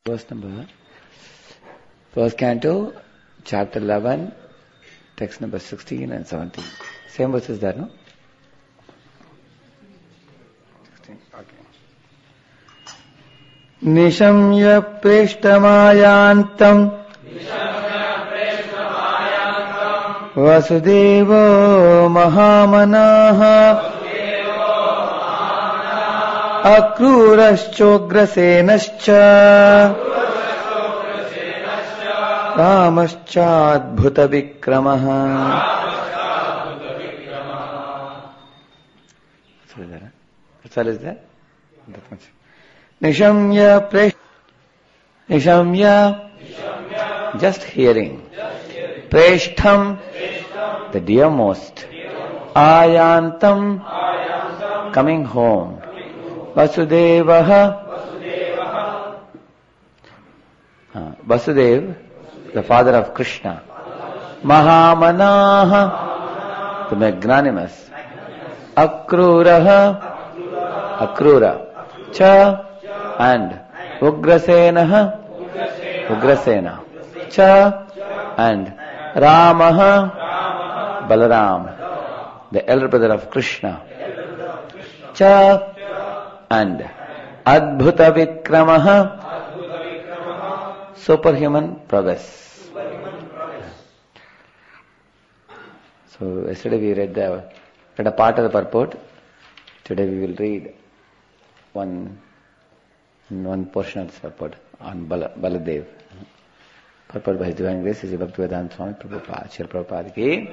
Verse number, first canto, chapter 11, text number 16 and 17. Same verses there, no? 16, okay. Nishamya preshtamayāntam Vasudevo Mahamanaha Akruraschograsenascha Ramaschadbhuta Vikramaha. That's all is there? That much. Nishamya, just hearing. Preshtham, the dearmost. Ayantam, coming home. Vasudevaha, Vasudev, the father of Krishna. Mahamanaha, the magnanimous. Akruraha, Akrura. Cha, and Ugrasenaha, Ugrasena. Cha, and Ramaha, Balaram, the elder brother of Krishna. Cha, and Adbhuta Vikramaha, superhuman prowess. So yesterday we read a part of the purport. Today we will read one portion of the purport on Baladev. Purport by His Divine Grace is Bhaktivedanta Swami Prabhupada, Srila Prabhupada ki.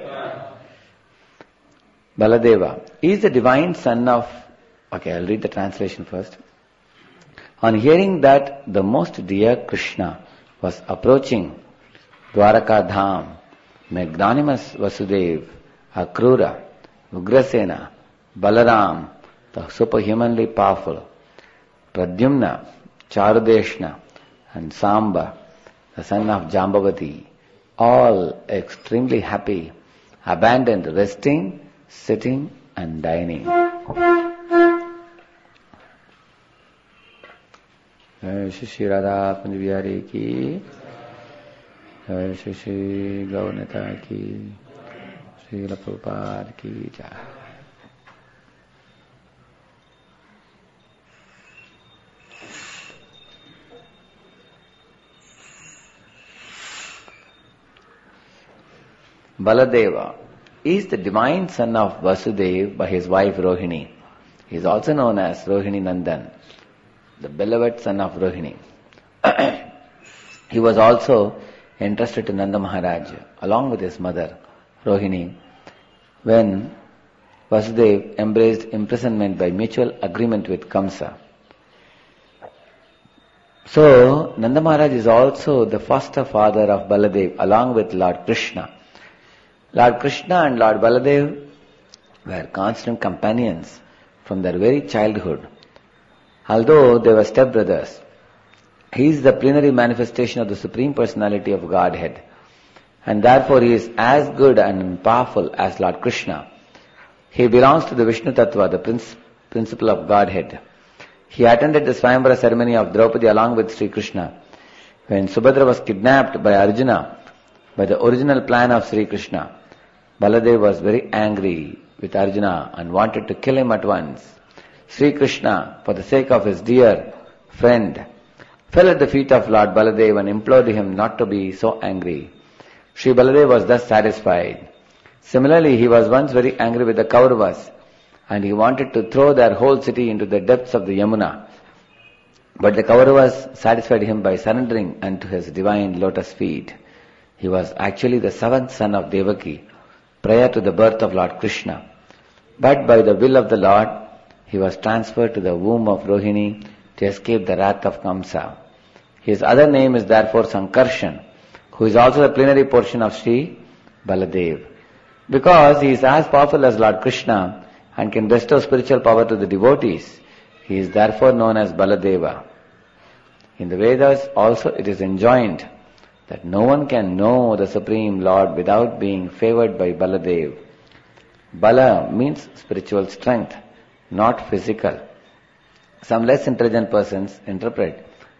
Baladeva is the divine son of. Okay, I'll read the translation first. On hearing that the most dear Krishna was approaching Dwaraka Dham, magnanimous Vasudev, Akrura, Ugrasena, Balaram, the superhumanly powerful, Pradyumna, Charudeshna, and Samba, the son of Jambavati, all extremely happy, abandoned resting, sitting, and dining. Shri Radha Kunj Bihari ki, Shri Gaurnata ki, Shri Prabhupada ki jai. Baladeva is the divine son of Vasudev by his wife Rohini. He is also known as Rohini Nandan, the beloved son of Rohini. He was also entrusted to Nanda Maharaj along with his mother Rohini when Vasudev embraced imprisonment by mutual agreement with Kamsa. So Nanda Maharaj is also the foster father of Baladev along with Lord Krishna. Lord Krishna and Lord Baladev were constant companions from their very childhood. Although they were stepbrothers, he is the plenary manifestation of the Supreme Personality of Godhead, and therefore he is as good and powerful as Lord Krishna. He belongs to the Vishnu Tattva, the principle of Godhead. He attended the Swayamvara ceremony of Draupadi along with Sri Krishna. When Subhadra was kidnapped by Arjuna by the original plan of Sri Krishna, Baladev was very angry with Arjuna and wanted to kill him at once. Sri Krishna, for the sake of his dear friend, fell at the feet of Lord Baladev and implored him not to be so angry. Sri Baladev was thus satisfied. Similarly, he was once very angry with the Kauravas and he wanted to throw their whole city into the depths of the Yamuna. But the Kauravas satisfied him by surrendering unto his divine lotus feet. He was actually the seventh son of Devaki prior to the birth of Lord Krishna. But by the will of the Lord, he was transferred to the womb of Rohini to escape the wrath of Kamsa. His other name is therefore Sankarshan, who is also the plenary portion of Sri Baladev. Because he is as powerful as Lord Krishna and can bestow spiritual power to the devotees, he is therefore known as Baladeva. In the Vedas also it is enjoined that no one can know the Supreme Lord without being favored by Baladev. Bala means spiritual strength, not physical. Some less intelligent persons interpret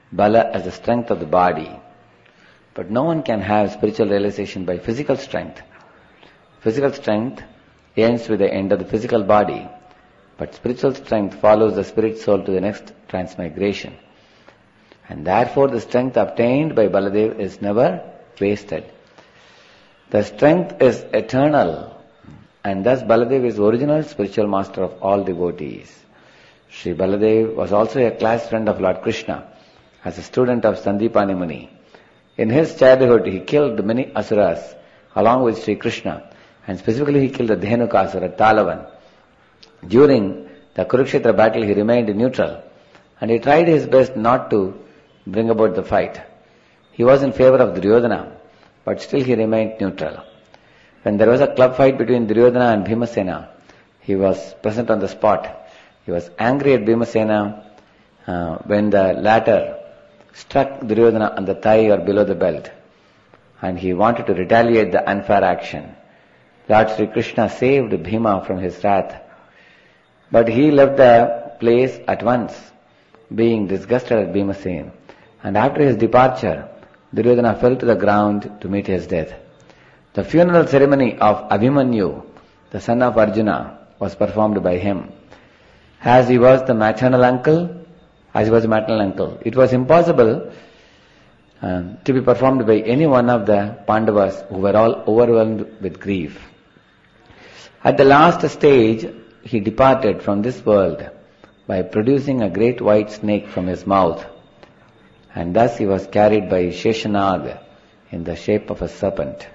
Bala as the strength of the body. But no one can have spiritual realization by physical strength. Physical strength ends with the end of the physical body. But spiritual strength follows the spirit soul to the next transmigration. And therefore the strength obtained by Baladev is never wasted. The strength is eternal. And thus Baladev is original spiritual master of all devotees. Sri Baladev was also a class friend of Lord Krishna as a student of Sandipani Muni. In his childhood he killed many asuras along with Sri Krishna, and specifically he killed the Dhenukasura at Talavan. During the Kurukshetra battle he remained neutral and he tried his best not to bring about the fight. He was in favor of Duryodhana, but still he remained neutral. When there was a club fight between Duryodhana and Bhimasena, he was present on the spot. He was angry at Bhimasena when the latter struck Duryodhana on the thigh or below the belt, and he wanted to retaliate the unfair action. Lord Sri Krishna saved Bhima from his wrath, but he left the place at once, being disgusted at Bhimasena. And after his departure, Duryodhana fell to the ground to meet his death. The funeral ceremony of Abhimanyu, the son of Arjuna, was performed by him. As he was the maternal uncle, it was impossible to be performed by any one of the Pandavas who were all overwhelmed with grief. At the last stage, he departed from this world by producing a great white snake from his mouth, and thus he was carried by Sheshanag in the shape of a serpent.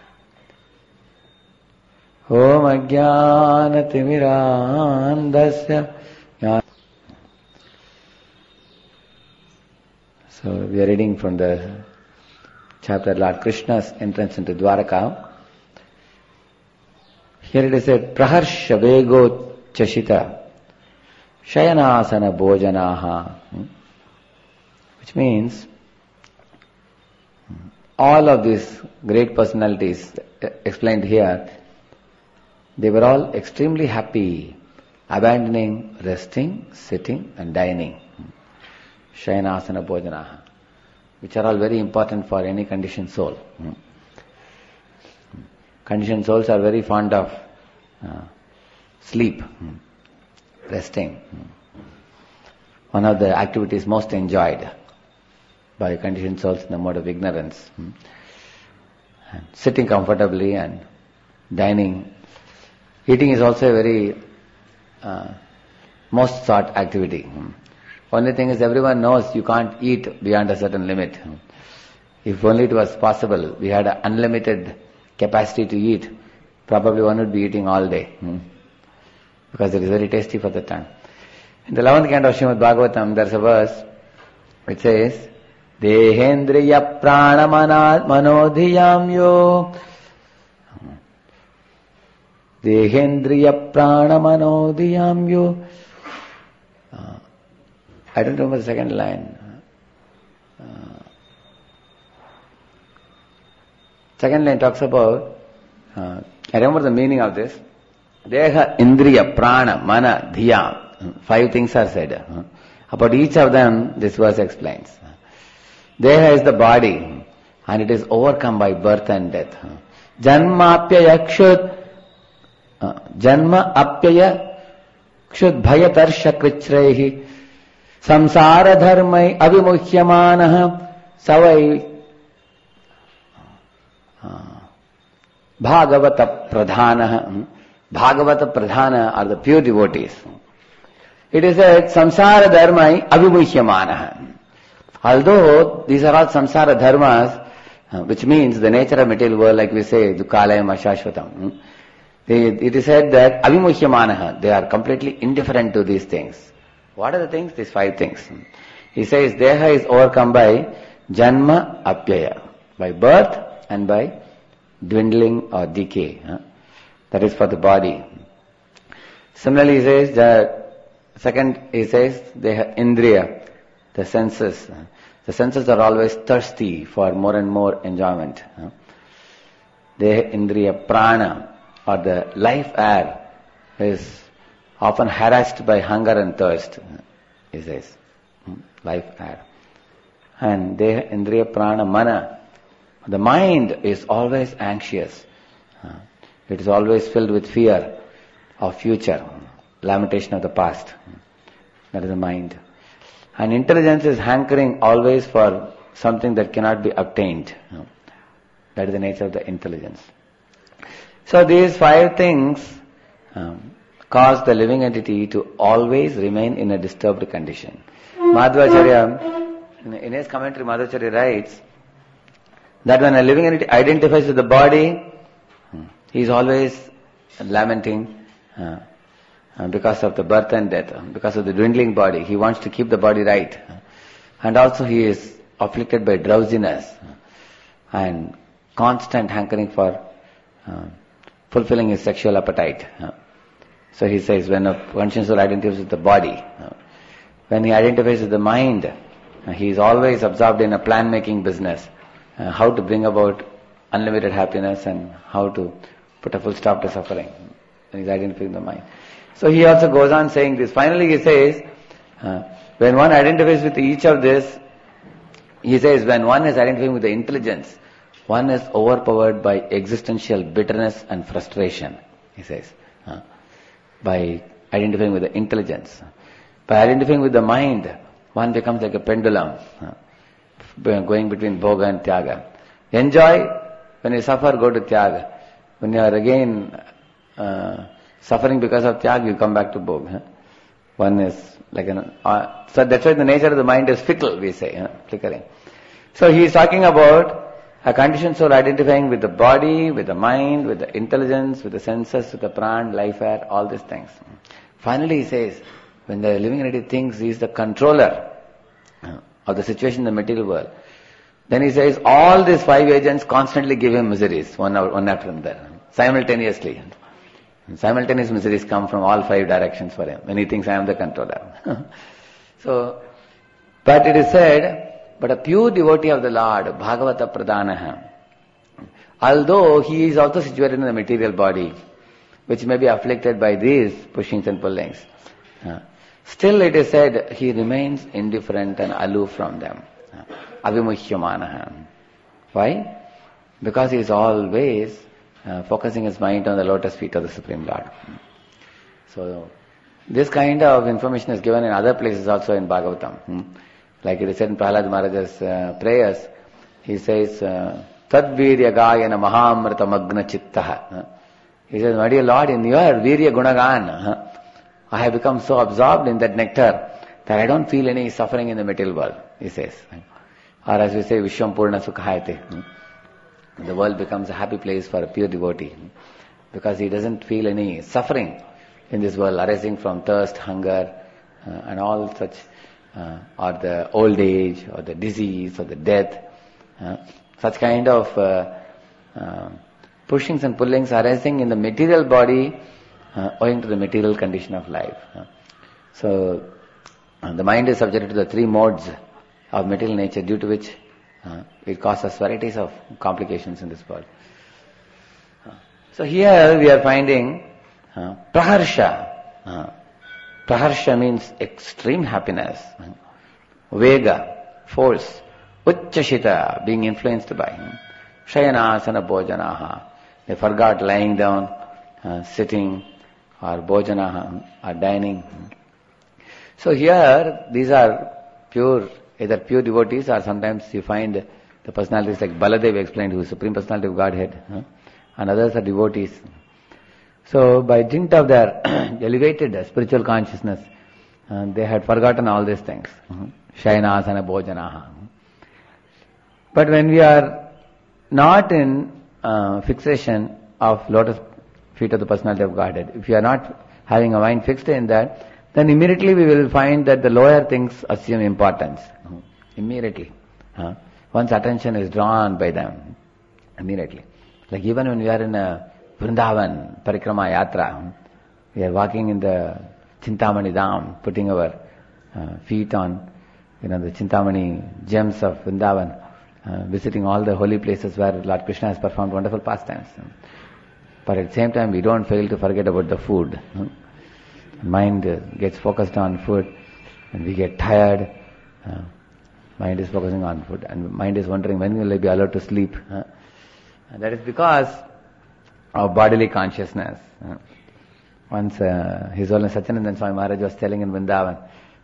Om Ajnanatimirandasya. So we are reading from the chapter Lord Krishna's entrance into Dwaraka. Here it is said, Praharsha Vego Chashita Shayanasana Bhojanaha, which means all of these great personalities explained here, they were all extremely happy, abandoning resting, sitting and dining. Shayanasana Bhojanaha, which are all very important for any conditioned soul. Conditioned souls are very fond of sleep, resting. One of the activities most enjoyed by conditioned souls in the mode of ignorance. And sitting comfortably and dining. Eating is also a very most sought activity. Only thing is, everyone knows you can't eat beyond a certain limit. If only it was possible, we had an unlimited capacity to eat, probably one would be eating all day. Because it is very tasty for the tongue. In the 11th canto of Srimad Bhagavatam, there is a verse which says, Dehendriya prana manodhiyam yo. Dehendriya prana manodhiyam yo. I don't remember the second line. Second line talks about, I remember the meaning of this. Deha, Indriya, Prana, Mana, Dhiya. 5 things are said. About each of them, this verse explains. Deha is the body, and it is overcome by birth and death. Janma apyaya kshud bhayatarsha krichrehi samsara dharmai avimuhyamanaha savai Bhagavata Pradhana. Bhagavata Pradhana are the pure devotees. It is a samsara dharmai avimuhyamanaha. Although these are all samsara dharmas, which means the nature of material world, like we say, dukkhalayam ashashvatam. It is said that avimuhyamanaha, they are completely indifferent to these things. What are the things? These 5 things. He says, Deha is overcome by janma apyaya, by birth and by dwindling or decay. That is for the body. Similarly, he says, Deha indriya, the senses. The senses are always thirsty for more and more enjoyment. Deha indriya prana, or the life air, is often harassed by hunger and thirst, he says. Life air. and Deha, Indriya, Prana, Mana. The mind is always anxious. It is always filled with fear of future, lamentation of the past. That is the mind. And intelligence is hankering always for something that cannot be obtained. That is the nature of the intelligence. So these 5 things cause the living entity to always remain in a disturbed condition. Madhvacharya, in his commentary, Madhvacharya writes that when a living entity identifies with the body, he is always lamenting because of the birth and death, because of the dwindling body. He wants to keep the body right. And also he is afflicted by drowsiness and constant hankering for fulfilling his sexual appetite. So he says, when a conscious soul identifies with the body, when he identifies with the mind, he is always absorbed in a plan-making business, how to bring about unlimited happiness and how to put a full stop to suffering. And he's identifying the mind. So he also goes on saying this. Finally he says, when one identifies with each of this, he says, when one is identifying with the intelligence, one is overpowered by existential bitterness and frustration, he says. By identifying with the intelligence. By identifying with the mind, one becomes like a pendulum, going between bhoga and tyaga. Enjoy, when you suffer, go to tyaga. When you are again suffering because of tyaga, you come back to bhoga. One is like so that's why the nature of the mind is fickle, we say, flickering. So he is talking about a conditioned soul identifying with the body, with the mind, with the intelligence, with the senses, with the pran, life air, all these things. Finally he says, when the living entity thinks he is the controller of the situation in the material world, then he says all these 5 agents constantly give him miseries, one after another, simultaneously. And simultaneous miseries come from all 5 directions for him when he thinks I am the controller. So, but it is said, but a pure devotee of the Lord, Bhagavata Pradanaha, although he is also situated in the material body, which may be afflicted by these pushings and pullings, still it is said he remains indifferent and aloof from them. Avimuhyamanaha. Why? Because he is always focusing his mind on the lotus feet of the Supreme Lord. So, this kind of information is given in other places also in Bhagavatam. Like it is said in Prahlad Maharaja's prayers, he says, Tadvirya gayana mahamrita magna chittaha. He says, my dear Lord, in your virya gunagan, I have become so absorbed in that nectar that I don't feel any suffering in the material world, he says. Or as we say, Vishwam Purna Sukhayate. The world becomes a happy place for a pure devotee because he doesn't feel any suffering in this world arising from thirst, hunger, and all such, or the old age, or the disease, or the death. Such kind of pushings and pullings arising in the material body owing to the material condition of life. So, the mind is subjected to the 3 modes of material nature, due to which it causes varieties of complications in this world. So here we are finding praharsha. Praharsha means extreme happiness. Vega, force. Uchchashita, being influenced by. Shayanasana bhojanaha. They forgot lying down, sitting, or bhojanaha, or dining. So here, these are pure, either pure devotees, or sometimes you find the personalities like Baladev explained, who is Supreme Personality of Godhead, and others are devotees. So by dint of their elevated spiritual consciousness, they had forgotten all these things. Shayanasana bhojanaha. But when we are not in fixation of lotus feet of the Personality of Godhead, if you are not having a mind fixed in that, then immediately we will find that the lower things assume importance. Immediately. One's attention is drawn by them. Immediately. Like even when we are in a Vrindavan, Parikrama Yatra, we are walking in the Chintamani Dham, putting our feet on, the Chintamani gems of Vrindavan, visiting all the holy places where Lord Krishna has performed wonderful pastimes. But at the same time, we don't fail to forget about the food. Mind gets focused on food, and we get tired. Mind is focusing on food, and mind is wondering when will I be allowed to sleep. And that is because of bodily consciousness. Once His Holiness Satyanandan Swami Maharaj was telling in Vrindavan.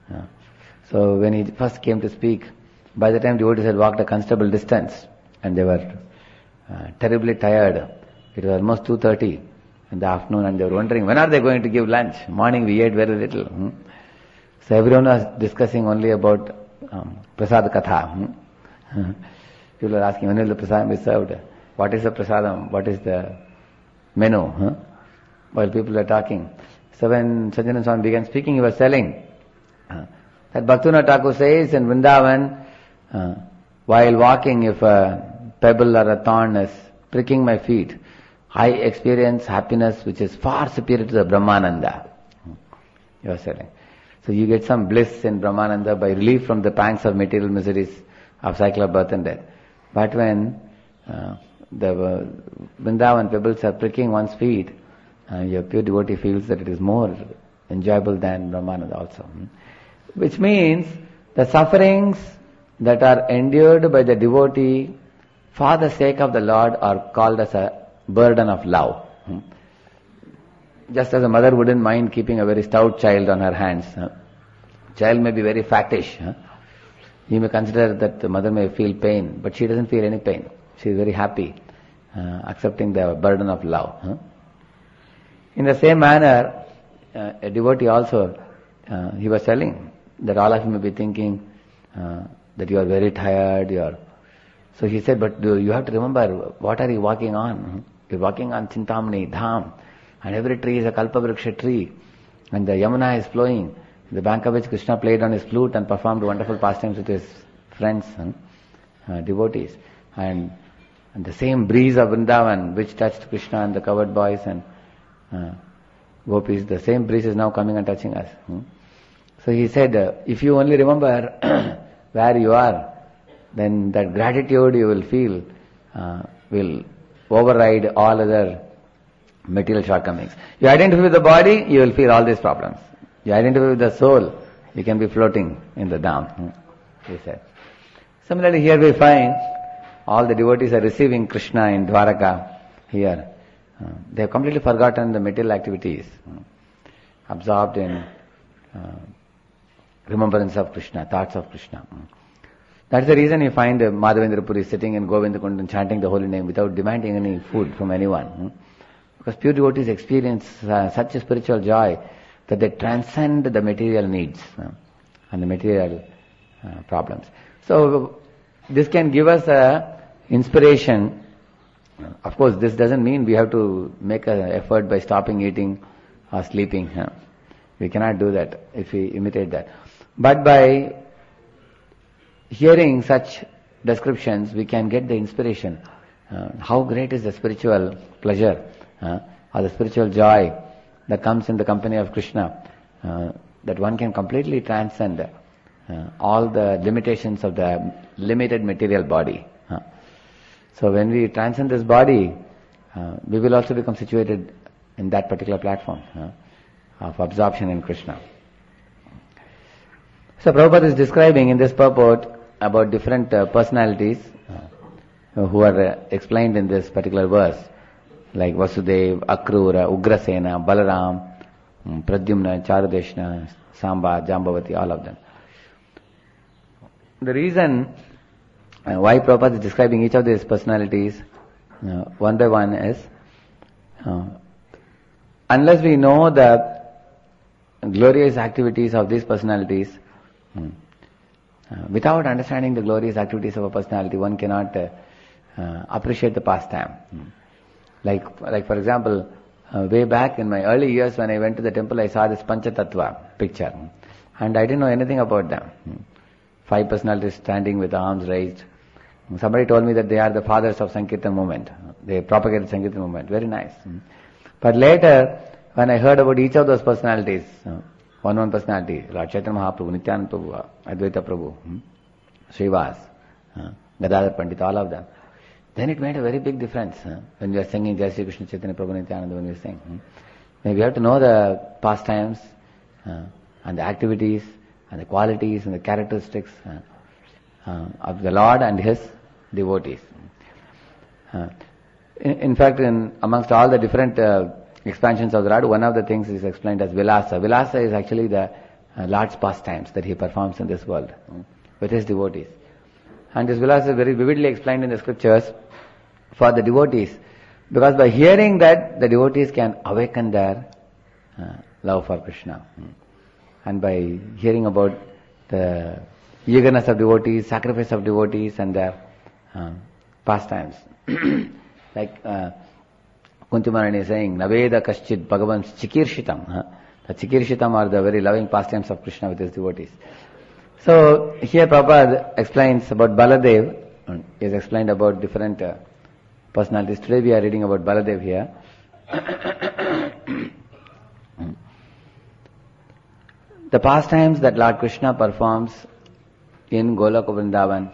So when he first came to speak, by the time devotees had walked a considerable distance, and they were terribly tired. It was almost 2:30 in the afternoon, and they were wondering when are they going to give lunch. Morning we ate very little. So everyone was discussing only about prasad katha. People are asking when will the prasadam be served? What is the prasadam? What is the menu? While people are talking. So when Satyananda Swami began speaking, he was telling that Bhaktivinoda Thakur says in Vrindavan, while walking, if a pebble or a thorn is pricking my feet, I experience happiness which is far superior to the Brahmananda. He was telling. So you get some bliss in Brahmananda by relief from the pangs of material miseries of cycle of birth and death. But when the Vrindavan pebbles are pricking one's feet, your pure devotee feels that it is more enjoyable than Brahmananda also. Which means the sufferings that are endured by the devotee for the sake of the Lord are called as a burden of love. Just as a mother wouldn't mind keeping a very stout child on her hands. Child may be very fattish. You may consider that the mother may feel pain, but she doesn't feel any pain. She is very happy, accepting the burden of love. In the same manner, a devotee also, he was telling that all of you may be thinking that you are very tired. So he said, but you have to remember, what are you walking on? You're walking on Chintamani, Dham, and every tree is a Kalpavriksha tree, and the Yamuna is flowing, the bank of which Krishna played on his flute and performed wonderful pastimes with his friends, devotees. And the same breeze of Vrindavan, which touched Krishna and the covered boys and gopis, the same breeze is now coming and touching us. So he said, if you only remember where you are, then that gratitude you will feel will override all other material shortcomings. You identify with the body, you will feel all these problems. You identify with the soul, you can be floating in the Dham, he said. Similarly, here we find all the devotees are receiving Krishna in Dwaraka here. They have completely forgotten the material activities, absorbed in remembrance of Krishna, thoughts of Krishna. That's the reason you find Madhavendra Puri sitting in Govindakund and chanting the holy name without demanding any food from anyone. Because pure devotees experience such a spiritual joy that they transcend the material needs and the material problems. So this can give us a inspiration. Of course, this doesn't mean we have to make an effort by stopping eating or sleeping. We cannot do that if we imitate that. But by hearing such descriptions, we can get the inspiration. How great is the spiritual pleasure or the spiritual joy that comes in the company of Krishna, that one can completely transcend all the limitations of the limited material body. So when we transcend this body, we will also become situated in that particular platform of absorption in Krishna. So Prabhupada is describing in this purport about different personalities who are explained in this particular verse, like Vasudev, Akrura, Ugrasena, Balaram, Pradyumna, Charudeshna, Samba, Jambavati, all of them. The reason why Prabhupada is describing each of these personalities one by one is, unless we know the glorious activities of these personalities, without understanding the glorious activities of a personality, one cannot appreciate the pastime. Like for example, way back in my early years when I went to the temple, I saw this Panchatattva picture, and I didn't know anything about them. 5 personalities standing with arms raised. Somebody told me that they are the fathers of Sankirtan movement. They propagated Sankirtan movement. Very nice. But later, when I heard about each of those personalities, one personality, Lord Chaitanya Mahaprabhu, Nityananda Prabhu, Advaita Prabhu, Srivas, Gadadhar Pandit, all of them, then it made a very big difference when we are singing Jai Shri Krishna Chaitanya Prabhu Nityananda, when we sing. We have to know the pastimes and the activities and the qualities and the characteristics of the Lord and His devotees. In fact, amongst all the different expansions of the Lord, one of the things is explained as Vilasa. Vilasa is actually the Lord's pastimes that He performs in this world with His devotees. And this Vilasa is very vividly explained in the scriptures for the devotees, because by hearing that, the devotees can awaken their love for Krishna. And by hearing about the eagerness of devotees, sacrifice of devotees and their pastimes. Like Kunti Maharani is saying, Naveda Kaschid Bhagavan's Chikirshitam. The Chikirshitam are the very loving pastimes of Krishna with his devotees. So here Prabhupada explains about Baladev. He has explained about different personalities. Today we are reading about Baladev here. The pastimes that Lord Krishna performs in Goloka Vrindavan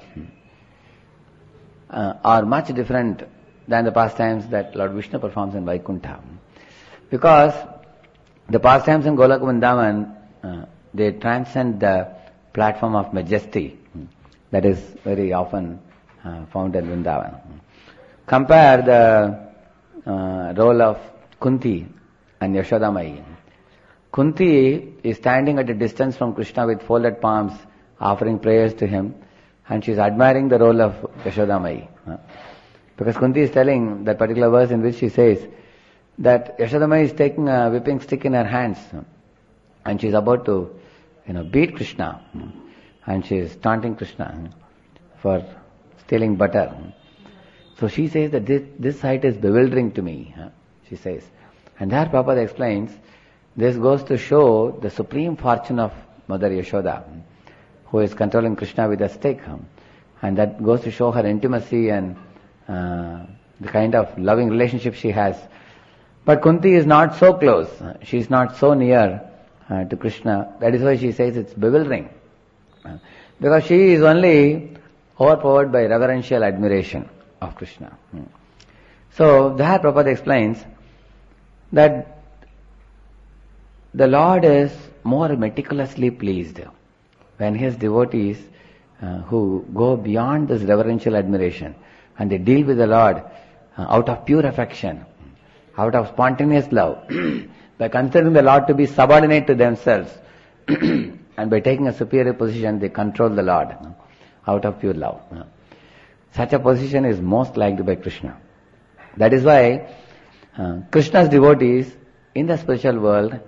are much different than the pastimes that Lord Vishnu performs in Vaikuntha. Because the pastimes in Goloka Vrindavan, they transcend the platform of majesty that is very often found in Vrindavan. Compare the role of Kunti and Yashodamai. Kunti is standing at a distance from Krishna with folded palms, offering prayers to him, and she is admiring the role of Yashodamai. Because Kunti is telling that particular verse in which she says that Yashodamai is taking a whipping stick in her hands, and she is about to, beat Krishna, and she is taunting Krishna for stealing butter. So she says that this sight is bewildering to me, she says. And there Prabhupada explains, this goes to show the supreme fortune of Mother Yashoda, who is controlling Krishna with a stick. And that goes to show her intimacy and the kind of loving relationship she has. But Kunti is not so close. She is not so near to Krishna. That is why she says it's bewildering. Because she is only overpowered by reverential admiration of Krishna. So there Prabhupada explains that the Lord is more meticulously pleased when His devotees who go beyond this reverential admiration and they deal with the Lord out of pure affection, out of spontaneous love, by considering the Lord to be subordinate to themselves and by taking a superior position they control the Lord out of pure love. Such a position is most liked by Krishna. That is why Krishna's devotees in the spiritual world,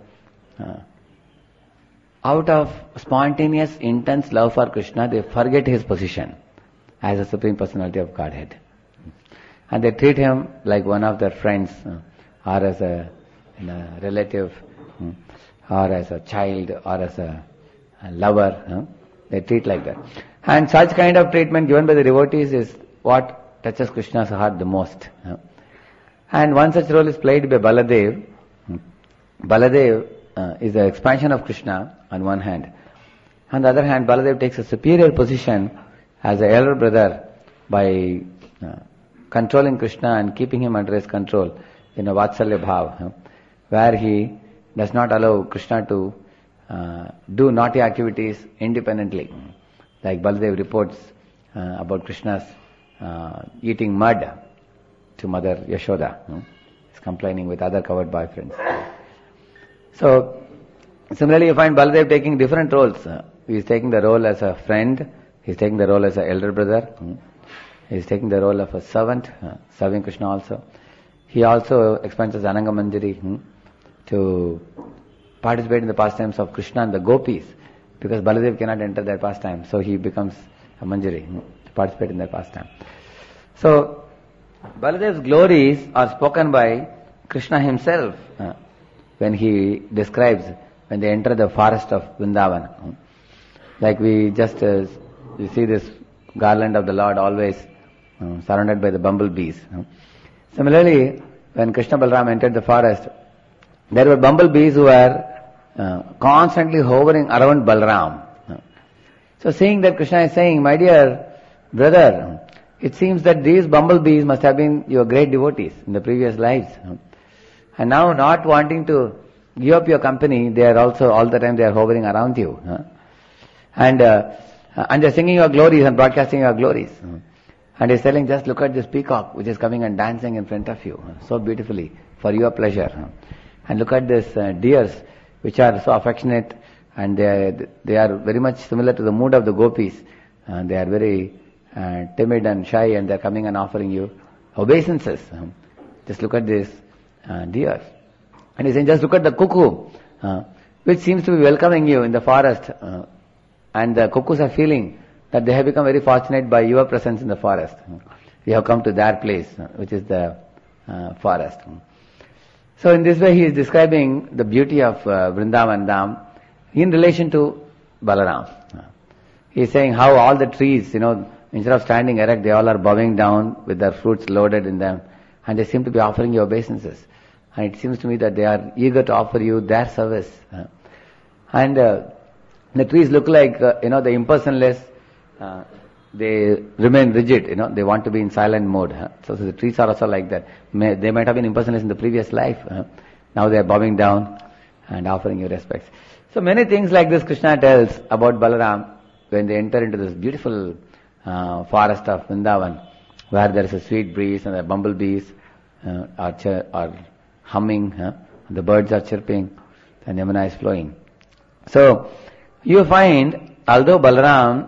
out of spontaneous, intense love for Krishna, they forget His position as a Supreme Personality of Godhead. And they treat Him like one of their friends, or as a relative, or as a child, or as a lover. They treat like that. And such kind of treatment given by the devotees is what touches Krishna's heart the most. And one such role is played by Baladev. Baladev is the expansion of Krishna on one hand. On the other hand, Baladev takes a superior position as an elder brother by controlling Krishna and keeping him under his control in a Vatsalya Bhav, where he does not allow Krishna to do naughty activities independently. Like Baladev reports about Krishna's eating mud to Mother Yashoda. He's complaining with other covered boyfriends. So, similarly you find Baladev taking different roles. He is taking the role as a friend, he is taking the role as an elder brother, he is taking the role of a servant, serving Krishna also. He also expands as Ananga Manjari to participate in the pastimes of Krishna and the gopis, because Baladev cannot enter their pastime, so he becomes a Manjari to participate in their pastime. So, Baladev's glories are spoken by Krishna himself when he describes when they enter the forest of Vrindavan. Like we just you see this garland of the Lord always surrounded by the bumblebees. Similarly, when Krishna Balaram entered the forest, there were bumblebees who were constantly hovering around Balaram. So seeing that Krishna is saying, my dear brother, it seems that these bumblebees must have been your great devotees in the previous lives. And now not wanting to give up your company, they are also all the time they are hovering around you. And And they're singing your glories and broadcasting your glories. And he's telling, just look at this peacock which is coming and dancing in front of you, so beautifully, for your pleasure. And look at this deers which are so affectionate, and they are very much similar to the mood of the gopis. They are very timid and shy, and they're coming and offering you obeisances. Just look at this deer. And he's saying, just look at the cuckoo, which seems to be welcoming you in the forest. And the cuckoos are feeling that they have become very fortunate by your presence in the forest. You have come to their place, which is the forest. So in this way he is describing the beauty of Vrindavan Dham in relation to Balaram. He is saying how all the trees, instead of standing erect, they all are bowing down with their fruits loaded in them, and they seem to be offering you obeisances. And it seems to me that they are eager to offer you their service. And the trees look like, the impersonless, they remain rigid, they want to be in silent mode. So the trees are also like that. They might have been impersonless in the previous life. Now they are bowing down and offering you respects. So many things like this Krishna tells about Balaram when they enter into this beautiful forest of Vrindavan, where there is a sweet breeze and the bumblebees are humming, the birds are chirping, and Yamuna is flowing. So you find, although Balaram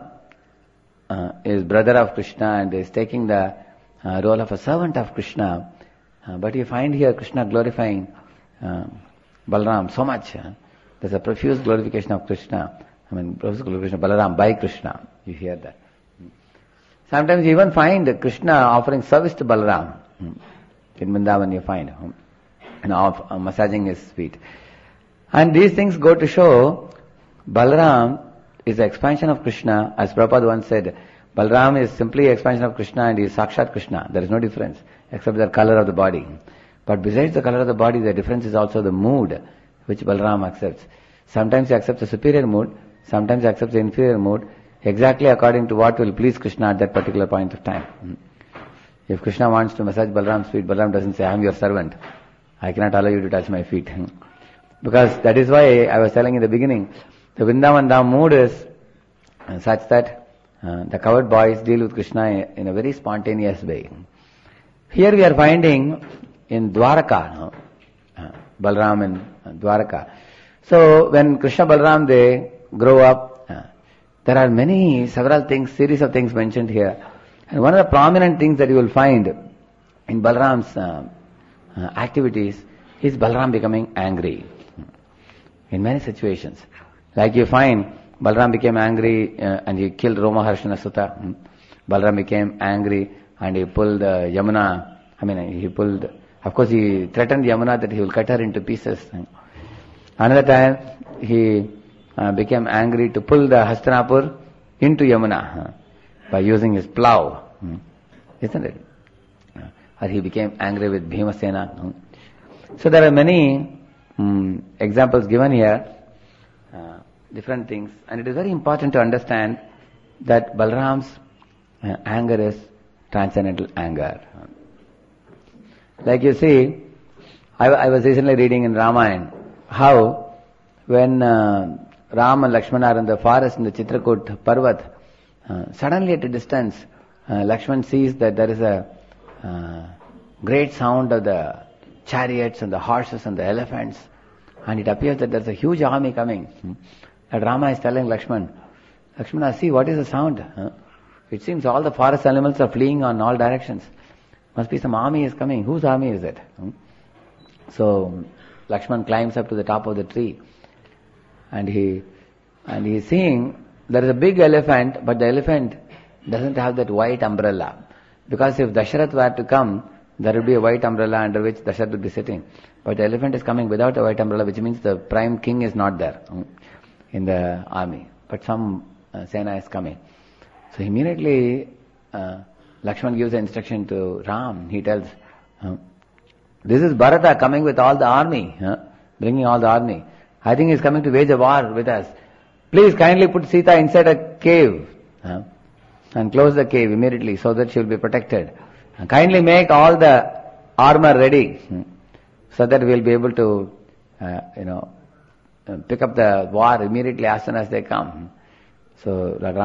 is brother of Krishna and is taking the role of a servant of Krishna, but you find here Krishna glorifying Balaram so much. There's a profuse glorification of Krishna. Profuse glorification of Balaram by Krishna. You hear that. Sometimes you even find Krishna offering service to Balaram. In Vrindavan you find massaging his feet. And these things go to show Balaram is the expansion of Krishna. As Prabhupada once said, Balaram is simply expansion of Krishna and he is Sakshat Krishna. There is no difference except the color of the body. But besides the color of the body, the difference is also the mood which Balaram accepts. Sometimes he accepts the superior mood, sometimes he accepts the inferior mood, exactly according to what will please Krishna at that particular point of time. If Krishna wants to massage Balaram's feet, Balaram doesn't say, I am your servant. I cannot allow you to touch my feet. Because that is why I was telling in the beginning, the Vrindavan Dham mood is such that the cowherd boys deal with Krishna in a very spontaneous way. Here we are finding in Dwaraka, Balaram in Dwaraka. So when Krishna Balaram they grow up, there are several things, series of things mentioned here. And one of the prominent things that you will find in Balaram's activities is Balaram becoming angry in many situations. Like you find Balaram became angry and he killed Romaharshana Sutta. Balaram became angry and he pulled Yamuna. Of course he threatened Yamuna that he will cut her into pieces. Another time he became angry to pull the Hastinapur into Yamuna by using his plow. Isn't it? Or he became angry with Bhimasena. So there are many examples given here, different things, and it is very important to understand that Balaram's anger is transcendental anger. Like you see, I was recently reading in Ramayana how when Ram and Lakshmana are in the forest in the Chitrakoot Parvat, suddenly at a distance, Lakshman sees that there is a great sound of the chariots and the horses and the elephants, and it appears that there is a huge army coming. And Rama is telling Lakshmana, see what is the sound? It seems all the forest animals are fleeing on all directions. Must be some army is coming. Whose army is it? So Lakshman climbs up to the top of the tree, and he is seeing there is a big elephant, but the elephant doesn't have that white umbrella. Because if Dasharath were to come, there would be a white umbrella under which Dasharath would be sitting. But the elephant is coming without a white umbrella, which means the prime king is not there in the army. But some Sena is coming. So immediately Lakshman gives the instruction to Ram. He tells, this is Bharata coming with all the army, bringing all the army. I think he is coming to wage a war with us. Please kindly put Sita inside a cave and close the cave immediately so that she will be protected. And kindly make all the armor ready so that we will be able to pick up the war immediately as soon as they come. So Lord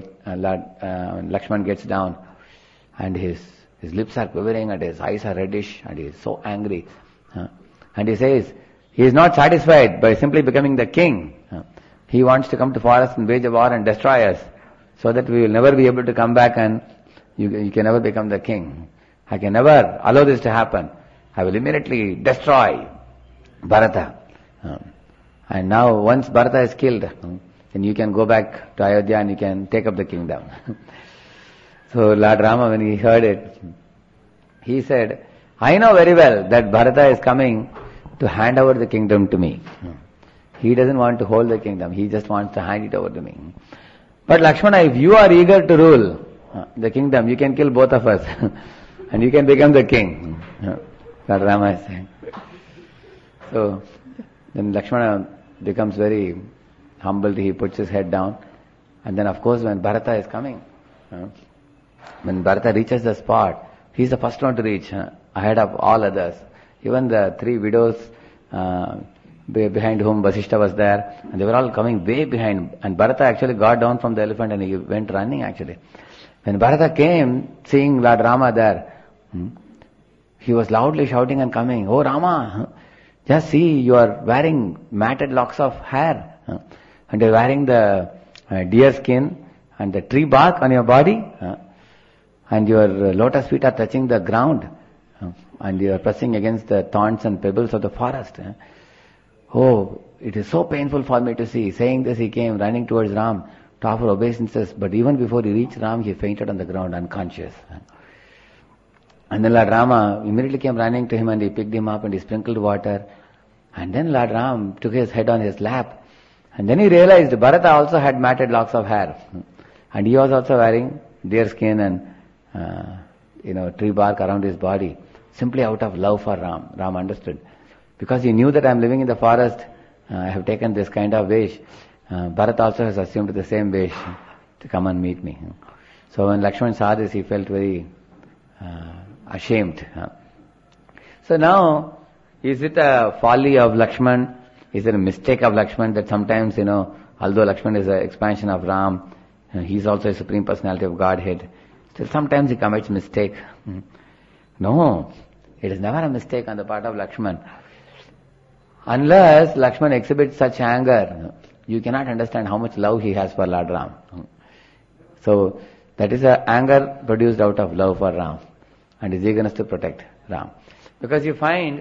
Lakshman gets down, and his lips are quivering and his eyes are reddish and he is so angry. And he says, he is not satisfied by simply becoming the king. He wants to come to forest and wage a war and destroy us, so that we will never be able to come back and you can never become the king. I can never allow this to happen. I will immediately destroy Bharata. And now once Bharata is killed, then you can go back to Ayodhya and you can take up the kingdom. So Lord Rama, when he heard it, he said, I know very well that Bharata is coming to hand over the kingdom to me. He doesn't want to hold the kingdom. He just wants to hand it over to me. But Lakshmana, if you are eager to rule the kingdom, you can kill both of us and you can become the king. Lord Rama is saying. So then Lakshmana becomes very humbled. He puts his head down. And then of course when Bharata is coming, when Bharata reaches the spot, he's the first one to reach, ahead of all others. Even the three widows behind whom Vasishtha was there, and they were all coming way behind. And Bharata actually got down from the elephant and he went running actually. When Bharata came, seeing Lord Rama there, he was loudly shouting and coming, "Oh Rama, just see, you are wearing matted locks of hair, and you are wearing the deer skin and the tree bark on your body, and your lotus feet are touching the ground, and you are pressing against the thorns and pebbles of the forest. Oh, it is so painful for me to see." Saying this, he came running towards Ram to offer obeisances, but even before he reached Ram, he fainted on the ground unconscious. And then Lord Rama immediately came running to him and he picked him up and he sprinkled water. And then Lord Ram took his head on his lap. And then he realized Bharata also had matted locks of hair. And he was also wearing deer skin and tree bark around his body, simply out of love for Ram. Ram understood. Because he knew that I am living in the forest, I have taken this kind of vesh. Bharat also has assumed the same vesh to come and meet me. So when Lakshman saw this, he felt very ashamed. So now, is it a folly of Lakshman? Is it a mistake of Lakshman that sometimes, although Lakshman is an expansion of Ram, he is also a supreme personality of Godhead, still sometimes he commits mistake. No, it is never a mistake on the part of Lakshman. Unless Lakshman exhibits such anger, you cannot understand how much love he has for Lord Ram. So, that is a anger produced out of love for Ram and his eagerness to protect Ram. Because you find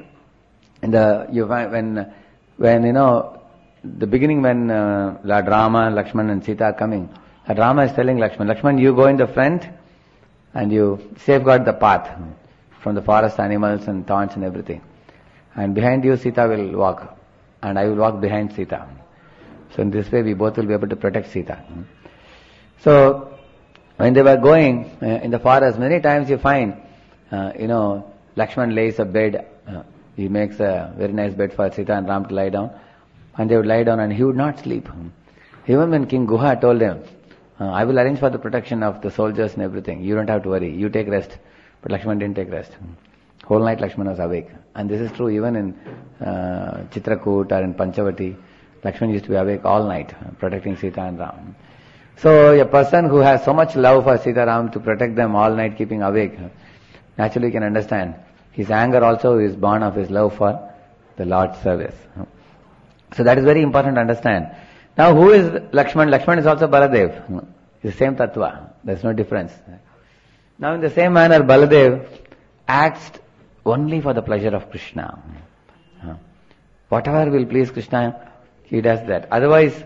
when the beginning when Lord Rama, Lakshman and Sita are coming, Lord Rama is telling Lakshman, you go in the front and you safeguard the path from the forest animals and thorns and everything. And behind you Sita will walk and I will walk behind Sita. So in this way we both will be able to protect Sita. So when they were going in the forest, many times you find, Lakshman lays a bed. He makes a very nice bed for Sita and Ram to lie down. And they would lie down and he would not sleep. Even when King Guha told him, I will arrange for the protection of the soldiers and everything. You don't have to worry. You take rest. But Lakshman didn't take rest. Whole night Lakshman was awake. And this is true even in Chitrakoot or in Panchavati. Lakshman used to be awake all night, protecting Sita and Ram. So a person who has so much love for Sita Ram to protect them all night keeping awake, naturally can understand. His anger also is born of his love for the Lord's service. So that is very important to understand. Now who is Lakshman? Lakshman is also Baladev. It's the same tattva. There is no difference. Now in the same manner Baladev acts only for the pleasure of Krishna. Whatever will please Krishna, he does that. Otherwise,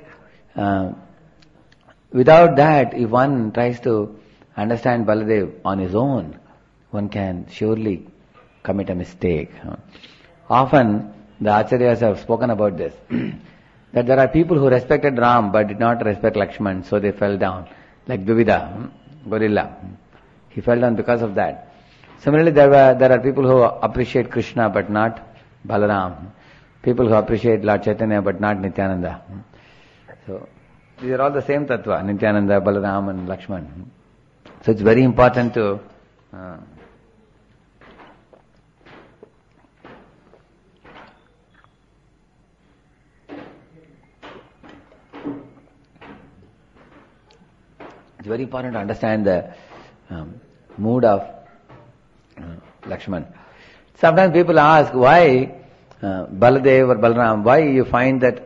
without that, if one tries to understand Baladev on his own, one can surely commit a mistake. Often, the Acharyas have spoken about this, that there are people who respected Ram but did not respect Lakshman, so they fell down, like Dvivida, gorilla. He fell down because of that. Similarly, there are people who appreciate Krishna but not Balaram. People who appreciate Lord Chaitanya but not Nityananda. So, these are all the same tattva, Nityananda, Balaram and Lakshman. So it's very important to It's very important to understand the mood of Lakshman. Sometimes people ask why Baladev or Balaram, why you find that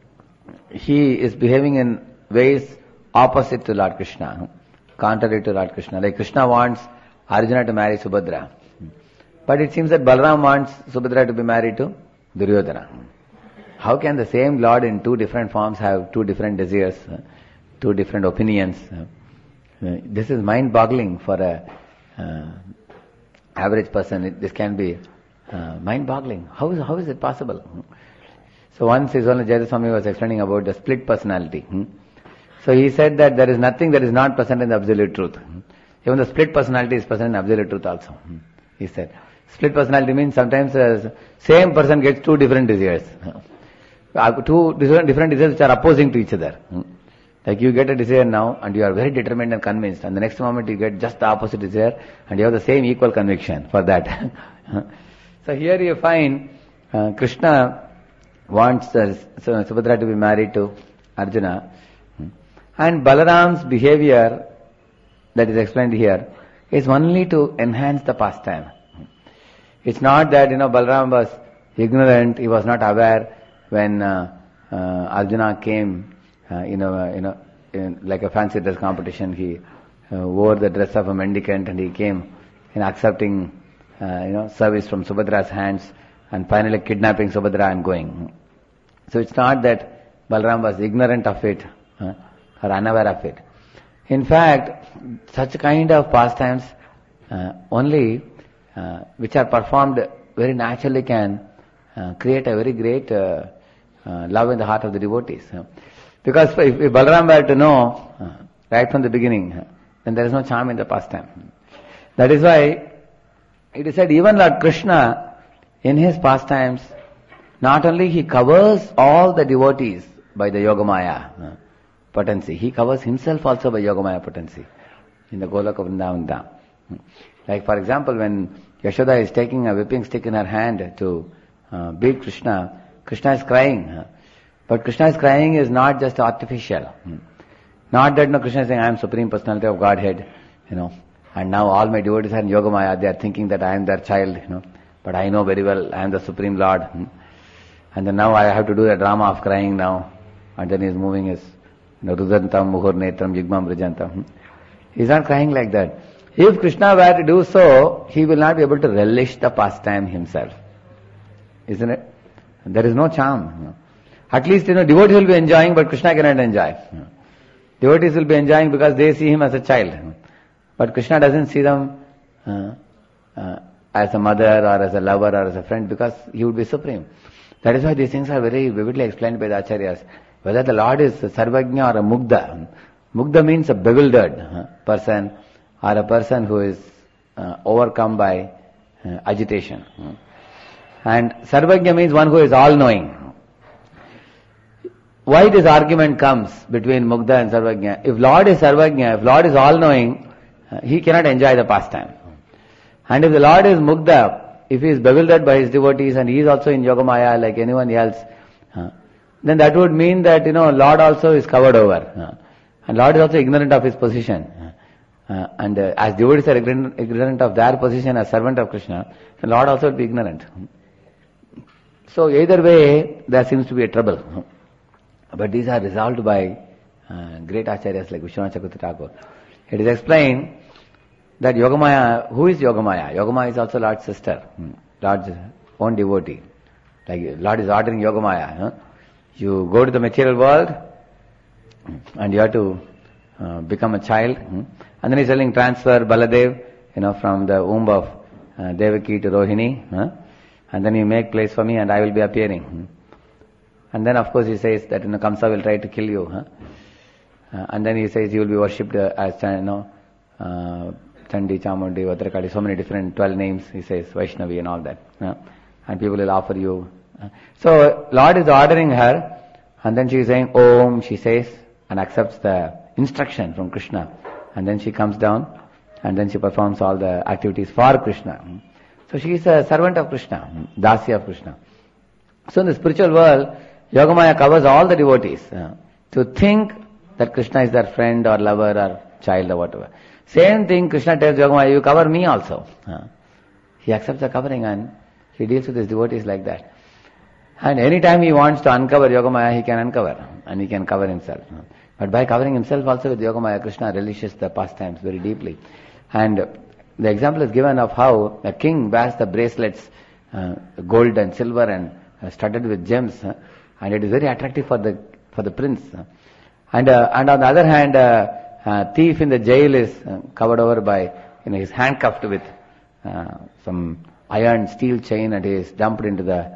he is behaving in ways opposite to Lord Krishna, contrary to Lord Krishna. Like Krishna wants Arjuna to marry Subhadra, but it seems that Balaram wants Subhadra to be married to Duryodhana. How can the same Lord in two different forms have two different desires, two different opinions? This is mind-boggling for a average person. This can be mind-boggling. How is it possible? So once His Holiness Jayaswami was explaining about the split personality. So he said that there is nothing that is not present in the absolute truth. Even the split personality is present in absolute truth also. He said. Split personality means sometimes the same person gets two different desires. Two different desires which are opposing to each other. Like you get a desire now and you are very determined and convinced, and the next moment you get just the opposite desire and you have the same equal conviction for that. So here you find Krishna wants Subhadra to be married to Arjuna, and Balaram's behavior that is explained here is only to enhance the pastime. It's not that Balaram was ignorant, he was not aware when Arjuna came in like a fancy dress competition. He wore the dress of a mendicant and he came accepting service from Subhadra's hands and finally kidnapping Subhadra and going. So it's not that Balaram was ignorant of it or unaware of it. In fact, such kind of pastimes only which are performed very naturally can create a very great love in the heart of the devotees. Because if Balaram were to know right from the beginning, then there is no charm in the pastime. That is why it is said even Lord Krishna in his pastimes, not only he covers all the devotees by the Yogamaya potency, he covers himself also by Yogamaya potency in the Golaka Vrindavan Dham. Like for example, when Yashoda is taking a whipping stick in her hand to beat Krishna, Krishna is crying. But Krishna's crying is not just artificial. Not that Krishna is saying, I am Supreme Personality of Godhead, and now all my devotees are in Yogamaya, they are thinking that I am their child, but I know very well I am the Supreme Lord. And then now I have to do the drama of crying now. And then he is moving his Rudantam, Muhur Netram, Jigmam Brijantam. He is not crying like that. If Krishna were to do so, he will not be able to relish the pastime himself. Isn't it? There is no charm. At least, devotees will be enjoying, but Krishna cannot enjoy. Devotees will be enjoying because they see him as a child. But Krishna doesn't see them as a mother or as a lover or as a friend because he would be supreme. That is why these things are very vividly explained by the Acharyas. Whether the Lord is a Sarvajna or a Mugdha. Mugdha means a bewildered person or a person who is overcome by agitation. And Sarvajna means one who is all-knowing. Why this argument comes between Mugdha and Sarvajna? If Lord is Sarvajna, if Lord is all-knowing, he cannot enjoy the pastime. And if the Lord is Mugdha, if he is bewildered by his devotees and he is also in Yogamaya like anyone else, then that would mean that, Lord also is covered over. And Lord is also ignorant of his position. And as devotees are ignorant of their position as servant of Krishna, the Lord also will be ignorant. So either way, there seems to be a trouble. But these are resolved by great acharyas like Vishwanath Chakravarti Thakur. It is explained that Yogamaya, who is Yogamaya? Yogamaya is also Lord's sister, Lord's own devotee. Like Lord is ordering Yogamaya. You go to the material world and you have to become a child. And then he's telling transfer Baladev, from the womb of Devaki to Rohini. And then you make place for me and I will be appearing. And then of course he says that Kamsa will try to kill you. And then he says you will be worshipped as Chandi, Chamundi, Vadrakali, so many different 12 names, he says, Vaishnavi and all that. And people will offer you. So Lord is ordering her, and then she is saying Om, she says, and accepts the instruction from Krishna. And then she comes down, and then she performs all the activities for Krishna. So she is a servant of Krishna, Dasi of Krishna. So in the spiritual world, Yogamaya covers all the devotees. To think that Krishna is their friend or lover or child or whatever. Same thing Krishna tells Yogamaya, you cover me also. He accepts the covering and he deals with his devotees like that. And anytime he wants to uncover Yogamaya, he can uncover and he can cover himself. But by covering himself also with Yogamaya, Krishna relishes the pastimes very deeply. And the example is given of how a king wears the bracelets, gold and silver and studded with gems, and it is very attractive for the prince. And on the other hand, a thief in the jail is covered over by, he's handcuffed with some iron steel chain and he is dumped into the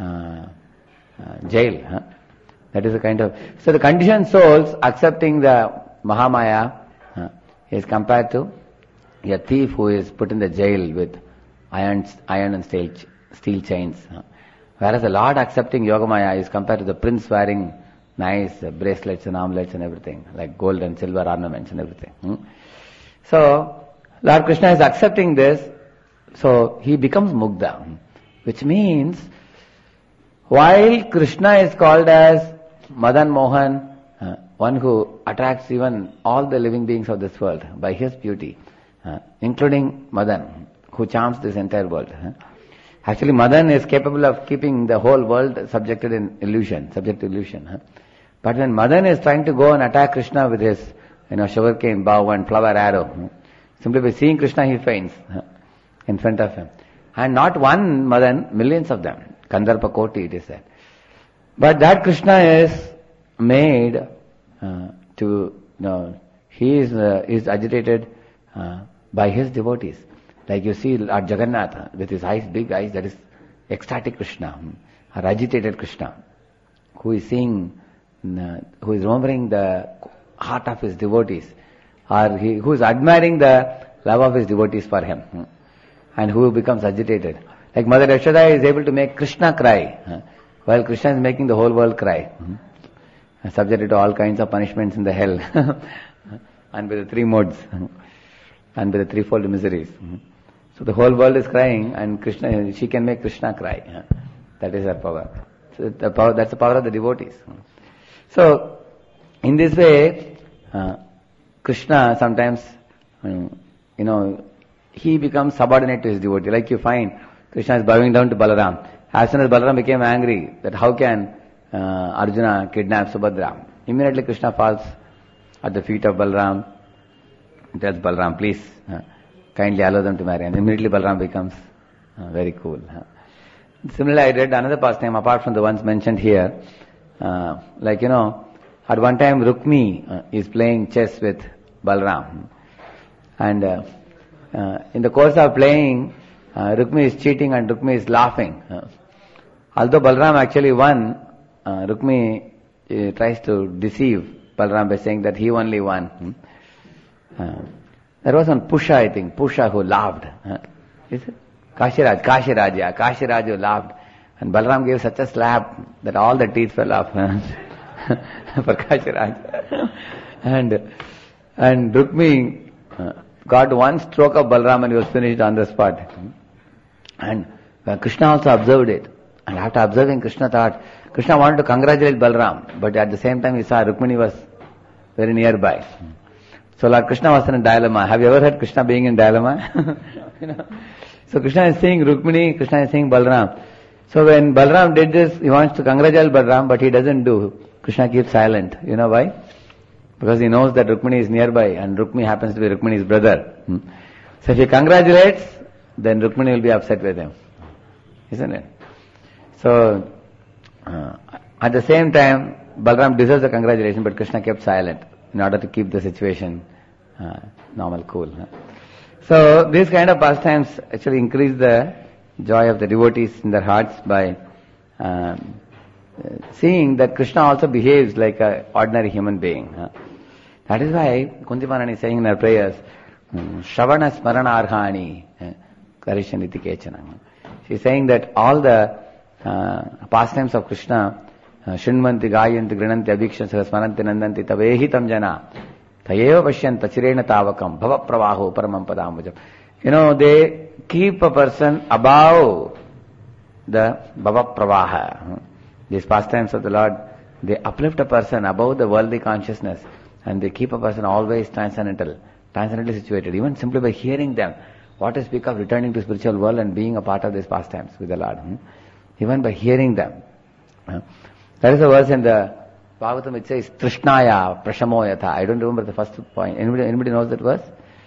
jail. That is a kind of... So the conditioned souls accepting the Mahamaya is compared to a thief who is put in the jail with iron and steel chains. Whereas the Lord accepting Yogamaya is compared to the prince wearing nice bracelets and armlets and everything, like gold and silver ornaments and everything. So Lord Krishna is accepting this, so he becomes Mugdha, which means while Krishna is called as Madan Mohan, one who attracts even all the living beings of this world by his beauty, including Madan, who charms this entire world. Actually, Madan is capable of keeping the whole world subject to illusion. But when Madan is trying to go and attack Krishna with his, sugarcane bow and flower arrow, simply by seeing Krishna he faints in front of him. And not one Madan, millions of them. Kandarpa Koti, it is said. But that Krishna is made he is agitated by his devotees. Like you see Lord Jagannath with his eyes, big eyes, that is ecstatic Krishna, or agitated Krishna, who is seeing, who is remembering the heart of his devotees, or who is admiring the love of his devotees for him, and who becomes agitated. Like Mother Yashoda is able to make Krishna cry, while Krishna is making the whole world cry, subjected to all kinds of punishments in the hell, and with the three modes, and with the threefold miseries. So the whole world is crying, and she can make Krishna cry. That is her power. So that's the power of the devotees. So in this way, Krishna sometimes, he becomes subordinate to his devotee. Like you find, Krishna is bowing down to Balaram. As soon as Balaram became angry that how can Arjuna kidnap Subhadra, immediately Krishna falls at the feet of Balaram. Tells Balaram, please kindly allow them to marry. And immediately Balaram becomes very cool. Similarly, I read another pastime apart from the ones mentioned here. At one time Rukmi is playing chess with Balaram. And in the course of playing, Rukmi is cheating and Rukmi is laughing. Although Balaram actually won, Rukmi tries to deceive Balaram by saying that he only won. There was one Pusha, I think, Pusha who laughed. Is it? Kashiraj who laughed. And Balaram gave such a slap that all the teeth fell off for Kashiraj. And Rukmi got one stroke of Balaram and he was finished on the spot. And Krishna also observed it. And after observing, Krishna wanted to congratulate Balaram, but at the same time he saw Rukmini was very nearby. So Lord Krishna was in a dilemma. Have you ever heard Krishna being in dilemma? So Krishna is seeing Rukmini, Krishna is seeing Balaram. So when Balaram did this, he wants to congratulate Balaram, but he doesn't do. Krishna keeps silent. You know why? Because he knows that Rukmini is nearby and Rukmini happens to be Rukmini's brother. So if he congratulates, then Rukmini will be upset with him. Isn't it? So at the same time, Balaram deserves the congratulation, but Krishna kept silent in order to keep the situation normal, cool. So these kind of pastimes actually increase the joy of the devotees in their hearts by seeing that Krishna also behaves like an ordinary human being. That is why Kunti Maharani is saying in her prayers, Shravana Smarana Arhani Karishaniti Kechana. She is saying that all the pastimes of Krishna, Shinmanti, Gayanti, Grinanti, Abhikshansa, Smaranti, Nandanti, Tavehitam Jana, Tayeva Pashyanta, Chirena Tavakam, Bhava Pravaho, Paramam Padam. They keep a person above the Bhava Pravaha. These pastimes of the Lord, they uplift a person above the worldly consciousness and they keep a person always transcendentally situated, even simply by hearing them. What to speak of returning to spiritual world and being a part of these pastimes with the Lord? Even by hearing them. That is the verse in the Bhagavatam which says, Trishnaya Prashamo Yatha. I don't remember the first point. Anybody knows that verse?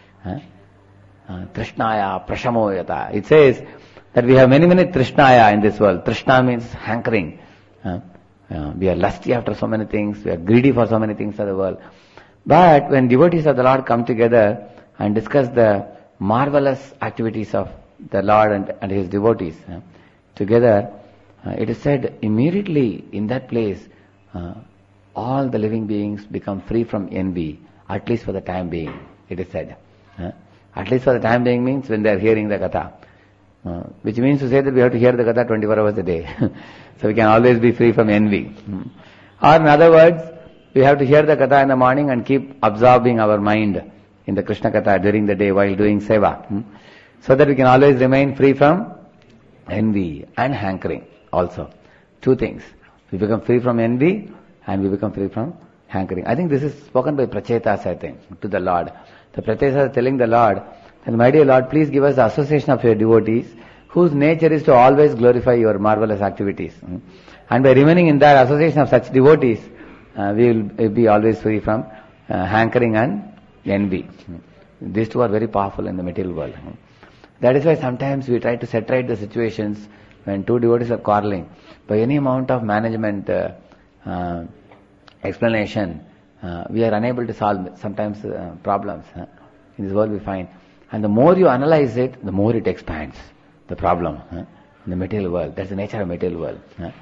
Trishnaya Prashamo Yatha. It says that we have many Trishnaya in this world. Trishna means hankering. We are lusty after so many things. We are greedy for so many things of the world. But when devotees of the Lord come together and discuss the marvelous activities of the Lord and His devotees together, it is said immediately in that place, all the living beings become free from envy, at least for the time being, it is said. At least for the time being means when they are hearing the Katha. Which means to say that we have to hear the Katha 24 hours a day. So we can always be free from envy. Or in other words, we have to hear the Katha in the morning and keep absorbing our mind in the Krishna Katha during the day while doing seva. So that we can always remain free from envy and hankering also. Two things. We become free from envy and we become free from hankering. I think this is spoken by Prachetas, I think, to the Lord. The Prachetas are telling the Lord, and my dear Lord, please give us the association of your devotees whose nature is to always glorify your marvelous activities. And by remaining in that association of such devotees, we will be always free from hankering and envy. These two are very powerful in the material world. That is why sometimes we try to set right the situations when two devotees are quarreling. By any amount of management explanation, we are unable to solve sometimes problems. In this world we find. And the more you analyze it, the more it expands the problem in the material world. That's the nature of material world.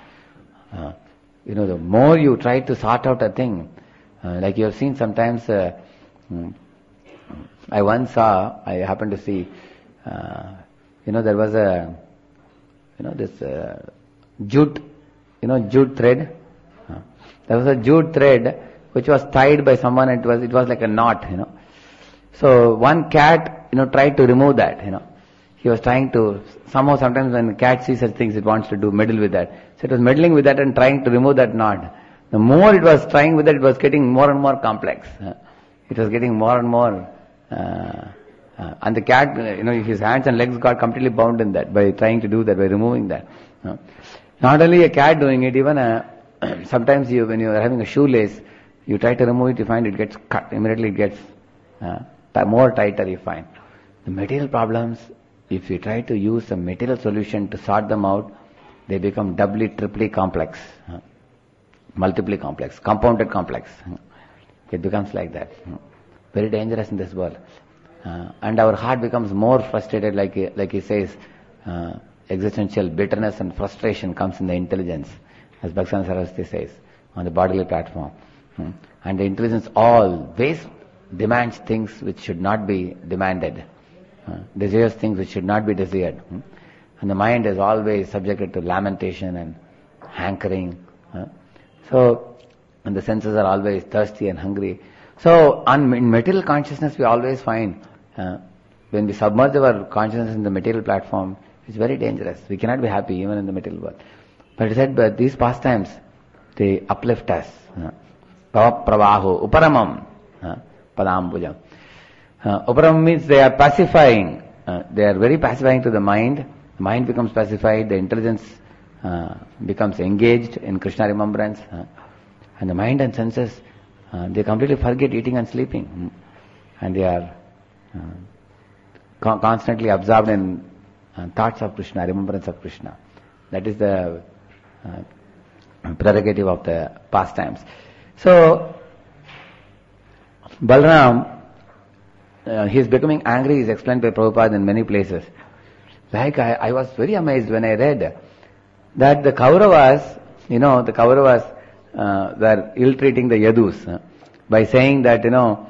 The more you try to sort out a thing, like you have seen sometimes, I happened to see, there was this jute, jute thread. There was a jute thread which was tied by someone, it was like a knot, So one cat, tried to remove that, He was trying to, sometimes when a cat sees such things, it wants to meddle with that. So it was meddling with that and trying to remove that knot. The more it was trying with it, it was getting more and more complex. It was getting more and more, and the cat, his hands and legs got completely bound in that by trying to do that, by removing that. Not only a cat doing it, even sometimes when you are having a shoelace, you try to remove it, you find it gets cut, immediately it gets more tighter, you find. The material problems, if you try to use a material solution to sort them out, they become doubly, triply complex, multiply complex, compounded complex. It becomes like that. Very dangerous in this world. And our heart becomes more frustrated, like he says, existential bitterness and frustration comes in the intelligence, as Bhaktivinoda Saraswati says, on the bodily platform. And the intelligence always demands things which should not be demanded, desires things which should not be desired. And the mind is always subjected to lamentation and hankering. And the senses are always thirsty and hungry. So in material consciousness we always find, when we submerge our consciousness in the material platform, it's very dangerous. We cannot be happy even in the material world. But it said, but these pastimes, they uplift us. Pravaho, uparamam, padambujam. Uparamam means they are pacifying. They are very pacifying to the mind. The mind becomes pacified. The intelligence becomes engaged in Krishna remembrance. And the mind and senses, they completely forget eating and sleeping. And they are constantly absorbed in thoughts of Krishna, remembrance of Krishna. That is the prerogative of the pastimes. So, Balaram, he is becoming angry, is explained by Prabhupada in many places. Like I was very amazed when I read that the Kauravas, were ill-treating the Yadus by saying that,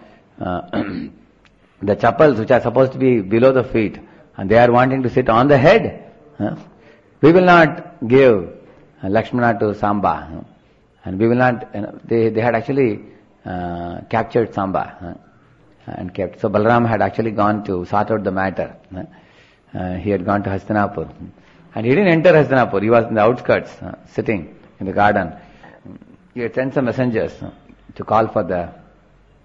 the chappals which are supposed to be below the feet, and they are wanting to sit on the head. We will not give Lakshmana to Samba. And we will not, they had actually captured Samba and kept. So Balaram had actually gone to sort out the matter. He had gone to Hastinapur. And he didn't enter Hastinapur. He was in the outskirts, sitting in the garden. He had sent some messengers to call for the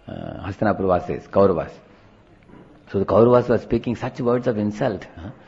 Hastinapur Vasis, Kauravas. So the Kauravas were speaking such words of insult.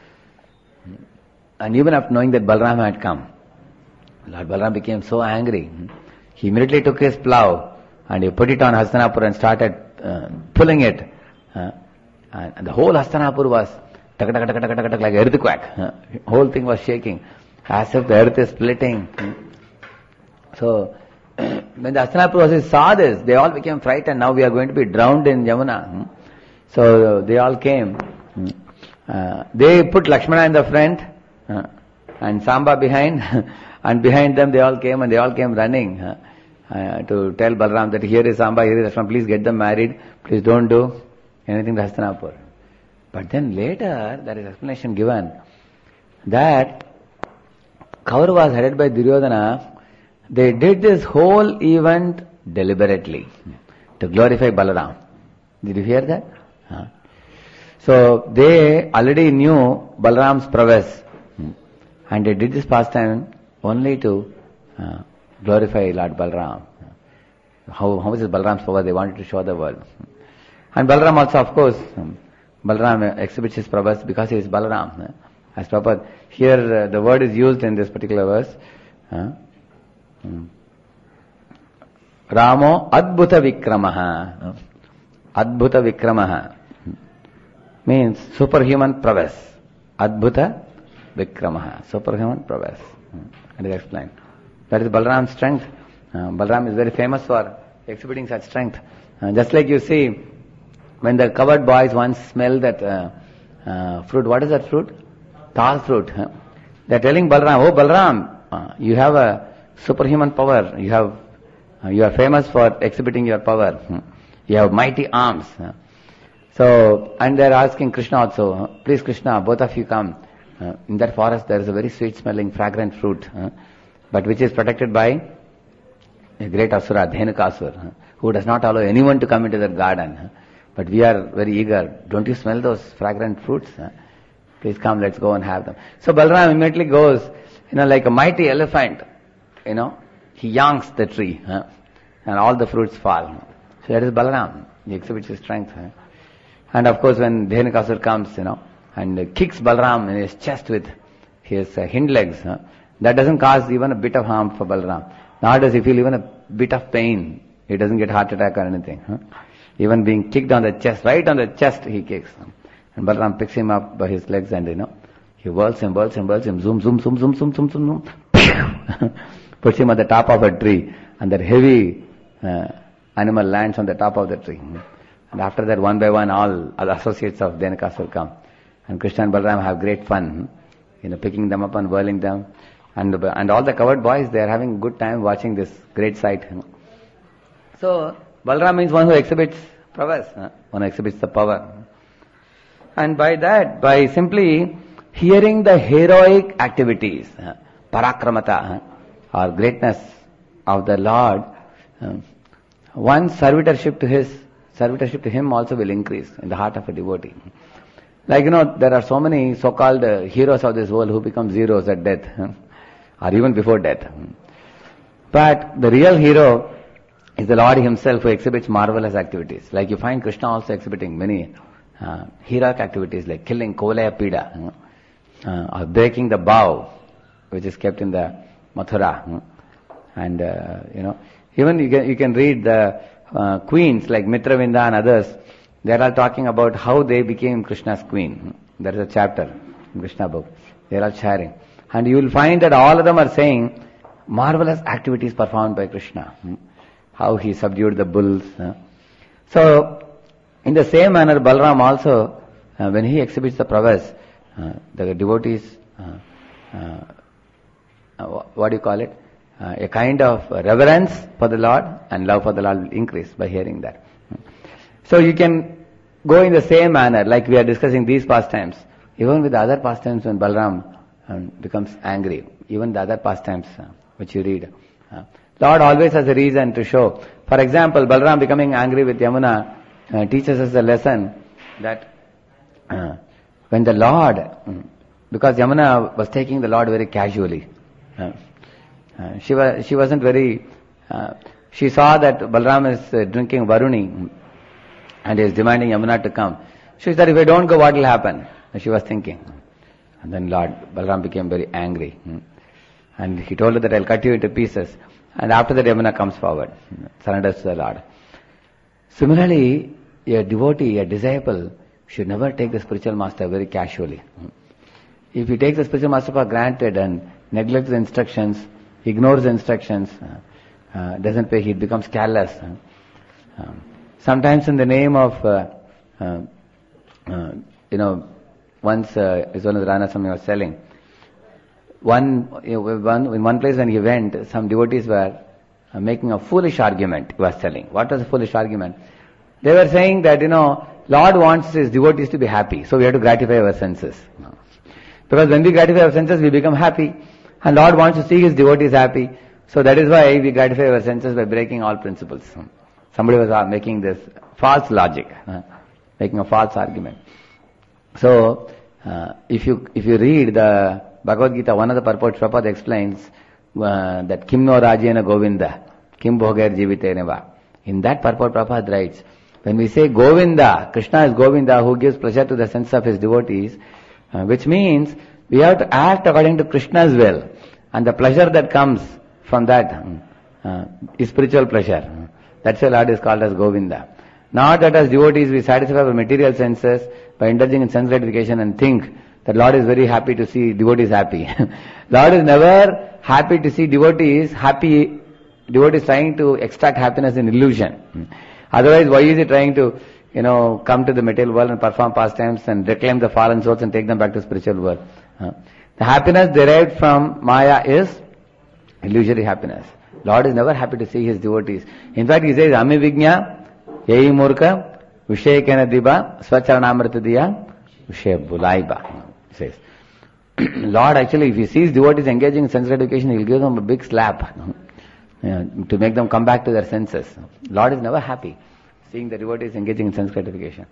And even after knowing that Balaram had come, Lord Balaram became so angry. He immediately took his plough and he put it on Hastinapur and started pulling it. And the whole Hastinapur was like earthquake. Whole thing was shaking as if the earth is splitting. So when the Hastinapur saw this, they all became frightened. Now we are going to be drowned in Yamuna. So they all came. They put Lakshmana in the front and Samba behind. And behind them they all came and they all came running to tell Balaram that here is Samba, here is Lakshmana, please get them married. Please don't do anything to Hastinapur. But then later there is explanation given that Kauravas headed by Duryodhana, they did this whole event deliberately to glorify Balaram. Did you hear that? So they already knew Balaram's prowess and they did this pastime only to glorify Lord Balaram. How is Balaram's power? They wanted to show the world. And Balaram also, of course, Balaram exhibits his prowess because he is Balaram. As Prabhupada, here the word is used in this particular verse. Ramo Adbhuta Vikramaha. Adbhuta Vikramaha means superhuman prowess. Adbhuta Vikramaha, superhuman prowess. It is explained. That is Balaram's strength. Balaram is very famous for exhibiting such strength. Just like you see, when the cowherd boys once smell that fruit, what is that fruit? Tal fruit. They are telling Balaram, oh Balaram, you have a superhuman power. You are famous for exhibiting your power. You have mighty arms. So, and they are asking Krishna also, please Krishna, both of you come. In that forest there is a very sweet smelling fragrant fruit, but which is protected by a great asura, Dhenukasur, who does not allow anyone to come into that garden. But we are very eager. Don't you smell those fragrant fruits? Please come, let's go and have them. So Balaram immediately goes, like a mighty elephant, he yanks the tree, and all the fruits fall. So that is Balaram. He exhibits his strength. And of course when Dhenukasur comes, and kicks Balaram in his chest with his hind legs, that doesn't cause even a bit of harm for Balaram. Nor does he feel even a bit of pain. He doesn't get heart attack or anything. Even being kicked on the chest, right on the chest he kicks. And Balaram picks him up by his legs and he whirls him, zoom, puts him at the top of a tree, and that heavy animal lands on the top of the tree. And after that, one by one, all other associates of Dhenukasur come. And Krishna and Balaram have great fun, picking them up and whirling them. And all the cowherd boys, they are having a good time watching this great sight. So, Balaram means one who exhibits prowess, one who exhibits the power. And by that, by simply hearing the heroic activities, parakramata, or greatness of the Lord, one's servitorship to Him also will increase in the heart of a devotee. Like, there are so many so-called heroes of this world who become zeros at death, or even before death. But the real hero is the Lord Himself, who exhibits marvelous activities. Like you find Krishna also exhibiting many heroic activities like killing Kolaya Pida, or breaking the bow which is kept in the Mathura. And, even you can read the queens like Mitravinda and others. They are all talking about how they became Krishna's queen. There is a chapter in Krishna book. They are all sharing. And you will find that all of them are saying marvelous activities performed by Krishna. How he subdued the bulls. So, in the same manner, Balaram also, when he exhibits the prowess, the devotees, what do you call it? A kind of reverence for the Lord and love for the Lord will increase by hearing that. So you can go in the same manner, like we are discussing these pastimes, even with the other pastimes when Balaram becomes angry, even the other pastimes which you read. Lord always has a reason to show. For example, Balaram becoming angry with Yamuna teaches us a lesson that when the Lord, because Yamuna was taking the Lord very casually, she wasn't very, she saw that Balaram is drinking Varuni, And he is demanding Yamuna to come. She said, if I don't go, what will happen? And she was thinking. And then Lord Balaram became very angry. And he told her that I'll cut you into pieces. And after that, Yamuna comes forward, surrenders to the Lord. Similarly, a devotee, a disciple, should never take the spiritual master very casually. If he takes the spiritual master for granted and neglects the instructions, ignores the instructions, doesn't pay heed, becomes careless. Sometimes in the name of, once is one of the Ranaswami was telling, in one place when he went, some devotees were making a foolish argument, he was telling. What was a foolish argument? They were saying that, Lord wants his devotees to be happy, so we have to gratify our senses. Because when we gratify our senses, we become happy. And Lord wants to see his devotees happy. So that is why we gratify our senses by breaking all principles. Somebody was making this false logic, making a false argument. So, if you read the Bhagavad Gita, one of the purports, Prabhupada explains that Kim no Rajena Govinda, Kim Bhogair Jiviteneva. In that purport, Prabhupada writes, when we say Govinda, Krishna is Govinda who gives pleasure to the sense of his devotees, which means we have to act according to Krishna's will. And the pleasure that comes from that is spiritual pleasure. That's why Lord is called as Govinda. Not that as devotees we satisfy our material senses by indulging in sense gratification and think that Lord is very happy to see devotees happy. Lord is never happy to see devotees happy. Devotees trying to extract happiness in illusion. Otherwise, why is he trying to, come to the material world and perform pastimes and reclaim the fallen souls and take them back to spiritual world? The happiness derived from Maya is illusory happiness. Lord is never happy to see his devotees. In fact, he says, Ami Vignya, Yei Murka, Vishekena Diba, Swacharanamrita Diya, Vishek Bulaiba. He says, Lord actually, if he sees devotees engaging in sense gratification, he will give them a big slap. To make them come back to their senses. Lord is never happy seeing the devotees engaging in sense gratification.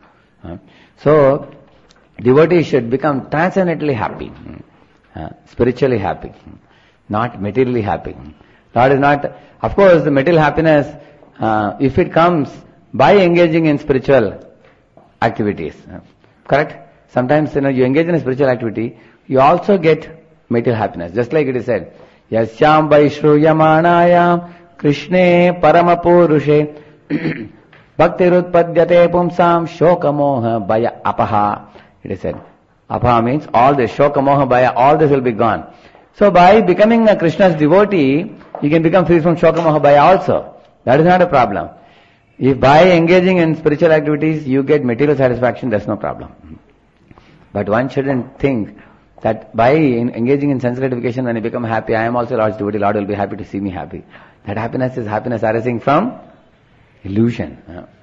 So, devotees should become transcendently happy, spiritually happy, not materially happy. Lord is not, of course, the material happiness, if it comes by engaging in spiritual activities, correct? Sometimes, you engage in a spiritual activity, you also get material happiness, just like it is said. Yasyam vaishruyamanayam Krishne paramapurushe bhaktirutpadyate pumsam shokamoha bhaya apaha. It is said. Apaha means all this, shokamoha bhaya, all this will be gone. So by becoming a Krishna's devotee, you can become free from shokamoha bhaya also. That is not a problem. If by engaging in spiritual activities you get material satisfaction, that's no problem. But one shouldn't think that by engaging in sense gratification, when I become happy, I am also Lord's devotee, Lord will be happy to see me happy. That happiness is happiness arising from illusion.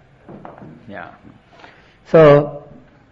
So,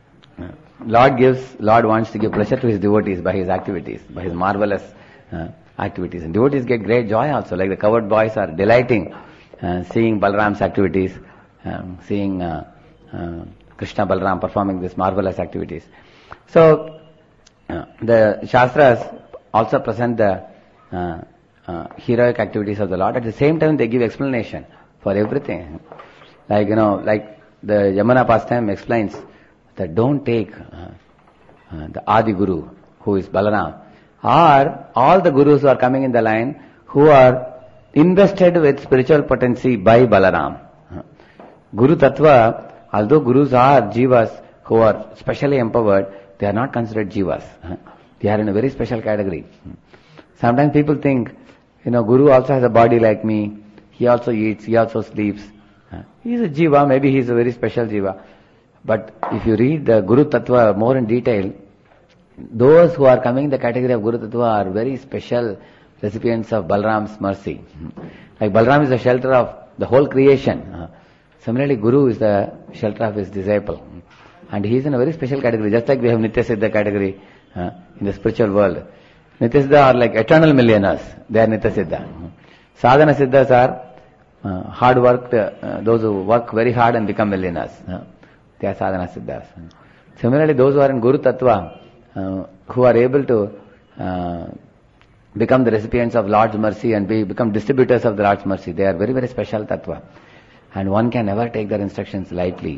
Lord wants to give pleasure to his devotees by his activities, by his marvelous activities. And devotees get great joy also, like the cowherd boys are delighting seeing Balaram's activities, seeing Krishna Balaram performing these marvelous activities. So, the Shastras also present the heroic activities of the Lord. At the same time, they give explanation for everything. Like, like the Yamuna pastime explains that don't take the Adi Guru, who is Balaram, or all the Gurus who are coming in the line who are invested with spiritual potency by Balaram. Guru Tattva, although Gurus are Jivas who are specially empowered, they are not considered Jivas. They are in a very special category. Sometimes people think, Guru also has a body like me. He also eats, he also sleeps. He is a Jiva, maybe he is a very special Jiva. But if you read the Guru Tattva more in detail, those who are coming in the category of Guru Tattva are very special recipients of Balaram's mercy. Like Balaram is the shelter of the whole creation. Similarly, Guru is the shelter of his disciple. And he is in a very special category, just like we have Nitya Siddha category in the spiritual world. Nitya Siddha are like eternal millionaires. They are Nitya Siddha. Sadhana Siddhas are hard worked, those who work very hard and become millionaires. They are Sadhana Siddhas. Similarly, those who are in Guru Tattva, who are able to become the recipients of Lord's mercy and become distributors of the Lord's mercy, they are very, very special Tattva. And one can never take their instructions lightly.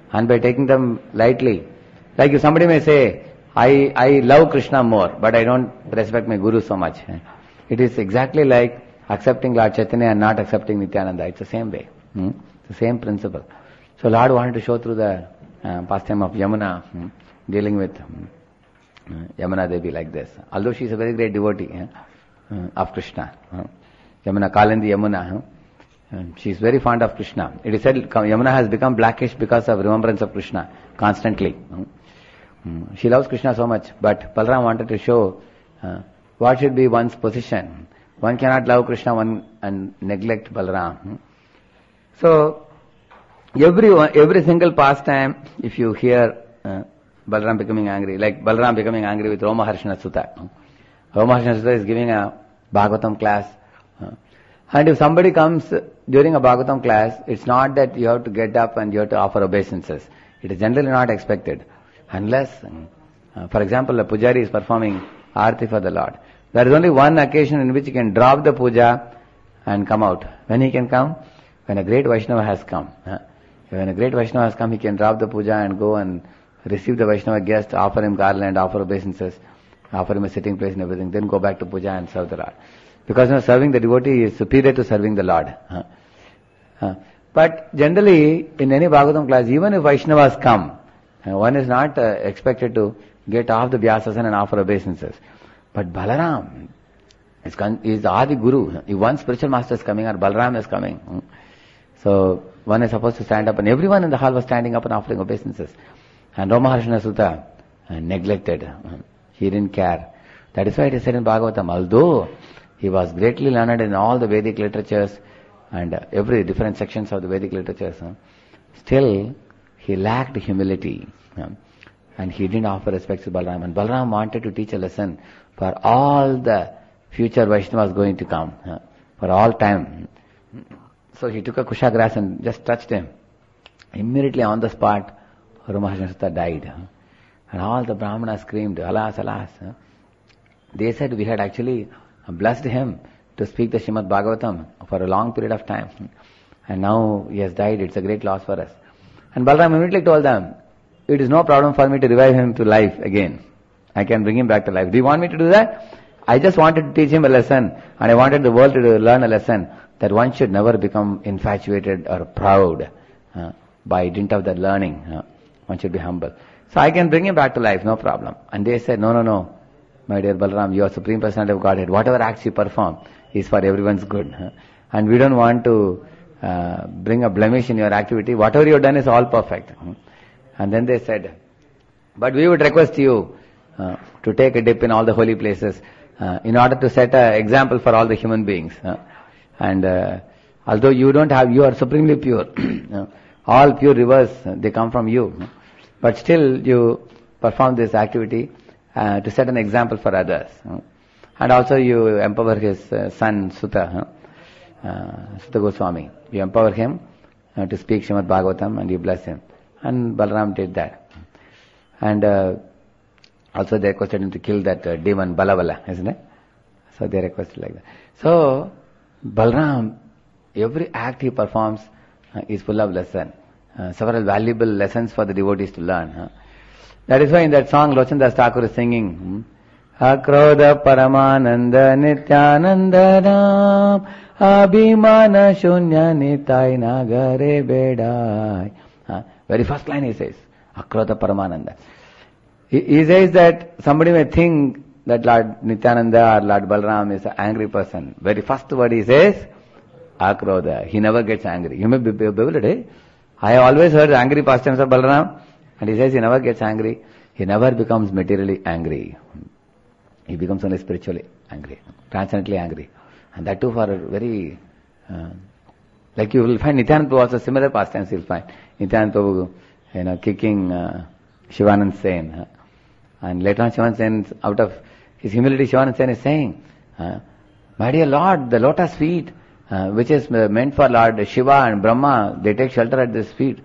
and by taking them lightly. Like if somebody may say, I love Krishna more, but I don't respect my Guru so much. It is exactly like accepting Lord Chaitanya and not accepting Nityananda. It's the same way. It's the same principle. So Lord wanted to show through the pastime of Yamuna, dealing with Yamuna Devi like this. Although she is a very great devotee of Krishna. Yamuna, Kalindi Yamuna. She is very fond of Krishna. It is said Yamuna has become blackish because of remembrance of Krishna constantly. She loves Krishna so much, but Balaram wanted to show what should be one's position. One cannot love Krishna and neglect Balaram. So, every single pastime, if you hear Balaram becoming angry, like Balaram becoming angry with Romaharshana Sutta. Romaharshana Sutta is giving a Bhagavatam class. And if somebody comes during a Bhagavatam class, it's not that you have to get up and you have to offer obeisances. It is generally not expected. Unless, for example, a pujari is performing Aarti for the Lord. There is only one occasion in which he can drop the puja and come out. When he can come? When a great Vaishnava has come. When a great Vaishnava has come, he can drop the puja and go and receive the Vaishnava guest, offer him garland, offer obeisances, offer him a sitting place and everything, then go back to puja and serve the Lord. Because serving the devotee is superior to serving the Lord. But generally, in any Bhagavatam class, even if Vaishnavas come, one is not expected to get off the Vyasasana and offer obeisances. But Balaram is the Adi Guru. If one spiritual master is coming or Balaram is coming, so one is supposed to stand up, and everyone in the hall was standing up and offering obeisances. And Romaharshana Sutta neglected. He didn't care. That is why it is said in Bhagavatam, although he was greatly learned in all the Vedic literatures and every different sections of the Vedic literatures, still he lacked humility. And he didn't offer respect to Balaram. And Balaram wanted to teach a lesson for all the future Vaishnavas going to come, for all time. So he took a kusha grass and just touched him. Immediately on the spot, Romaharshana Sutta died. And all the Brahmanas screamed, alas, alas. They said we had actually blessed him to speak the Srimad Bhagavatam for a long period of time. And now he has died. It's a great loss for us. And Balaram immediately told them, it is no problem for me to revive him to life again. I can bring him back to life. Do you want me to do that? I just wanted to teach him a lesson, and I wanted the world to learn a lesson that one should never become infatuated or proud by dint of that learning. One should be humble. So I can bring him back to life, no problem. And they said, no, my dear Balaram, you are Supreme Personality of Godhead. Whatever acts you perform is for everyone's good. And we don't want to bring a blemish in your activity. Whatever you have done is all perfect. And then they said, but we would request you to take a dip in all the holy places in order to set an example for all the human beings. And although you are supremely pure. All pure rivers, they come from you. But still you perform this activity to set an example for others. And also you empower his son Sutta Goswami. You empower him to speak Srimad Bhagavatam and you bless him. And Balaram did that. And also they requested him to kill that demon Balavala, isn't it? So they requested like that. So Balaram, every act he performs is full of lesson. Several valuable lessons for the devotees to learn. That is why in that song Lochan Das Thakur is singing, Akrodha Paramananda Nityananda Ram Abhimana Shunya Nitai Nagare Bedai. Very first line he says, Akrodha Paramananda. He says that somebody may think that Lord Nityananda or Lord Balaram is an angry person. Very first word he says, Akrodha. He never gets angry. You may be bewildered, I have always heard angry pastimes of Balaram, and he says he never gets angry. He never becomes materially angry. He becomes only spiritually angry, transcendently angry. And that too for a very, like you will find Nityananda Prabhu also similar pastimes you will find. Nityananda Prabhu, kicking Shivanand Sen. And later on Shivanand Sen, out of his humility, Shivanand Sen is saying, my dear Lord, the lotus feet, which is meant for Lord Shiva and Brahma, they take shelter at this feet.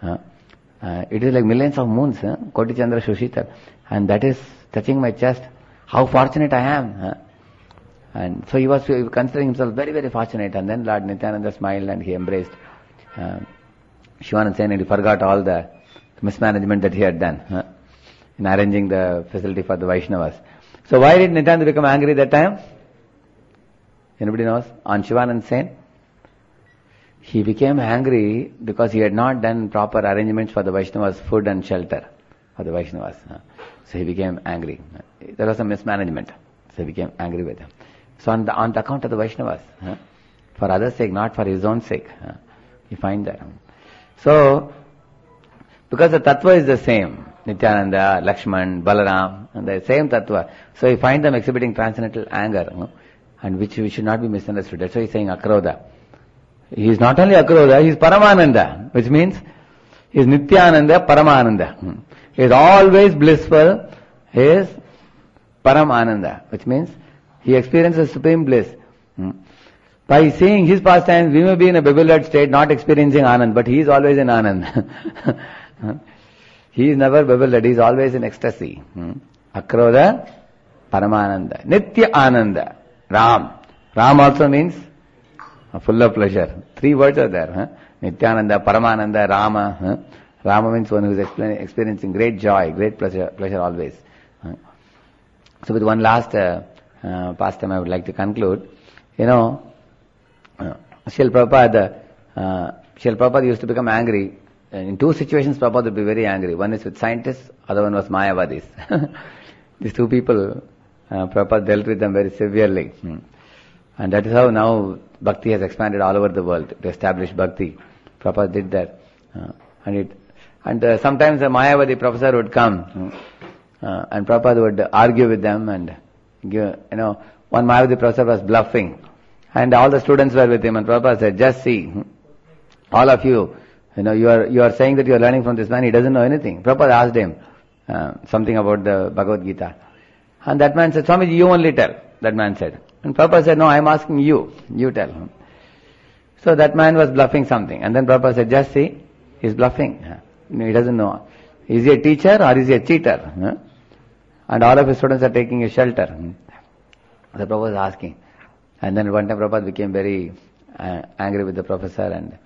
It is like millions of moons, Koti Chandra Shushita, and that is touching my chest. How fortunate I am. And so he was considering himself very, very fortunate. And then Lord Nityananda smiled and he embraced Shivananda Sen, and he forgot all the mismanagement that he had done in arranging the facility for the Vaishnavas. So why did Nityananda become angry that time? Anybody knows? On Shivanand Sen? He became angry because he had not done proper arrangements for the Vaishnavas' food and shelter for the Vaishnavas. So he became angry. There was a mismanagement. So he became angry with them. So on the account of the Vaishnavas, for others' sake, not for his own sake, you find that. So, because the tattva is the same, Nityananda, Lakshman, Balaram, and the same tattva. So you find them exhibiting transcendental anger, and which should not be misunderstood. That's why he's saying Akrodha. He is not only Akrodha, he is Paramananda, which means he is Nityananda, Paramananda. He is always blissful, he is Paramananda, which means he experiences supreme bliss. By seeing his pastimes, we may be in a bewildered state, not experiencing Anand, but he is always in Anand. He is never bewildered, he is always in ecstasy. Akrodha, Paramananda. Nitya Ananda. Ram. Ram also means full of pleasure. 3 words are there. Nityananda, Paramananda, Rama. Rama means one who is experiencing great joy, great pleasure always. So with one last pastime I would like to conclude. Srila Prabhupada used to become angry. In 2 situations Prabhupada would be very angry. One is with scientists, other one was Mayavadis. These 2 people, Prabhupada dealt with them very severely. And that is how now Bhakti has expanded all over the world to establish Bhakti. Prabhupada did that. And sometimes a Mayavadi professor would come and Prabhupada would argue with them and give, one Mayavadi professor was bluffing and all the students were with him and Prabhupada said, just see, all of you, you are saying that you are learning from this man, he doesn't know anything. Prabhupada asked him something about the Bhagavad Gita. And that man said, Swamiji, you only tell, that man said. And Prabhupada said, no, I am asking you, you tell. So that man was bluffing something. And then Prabhupada said, just see, he is bluffing. He doesn't know. Is he a teacher or is he a cheater? And all of his students are taking his shelter. The Prabhupada was asking. And then one time Prabhupada became very angry with the professor and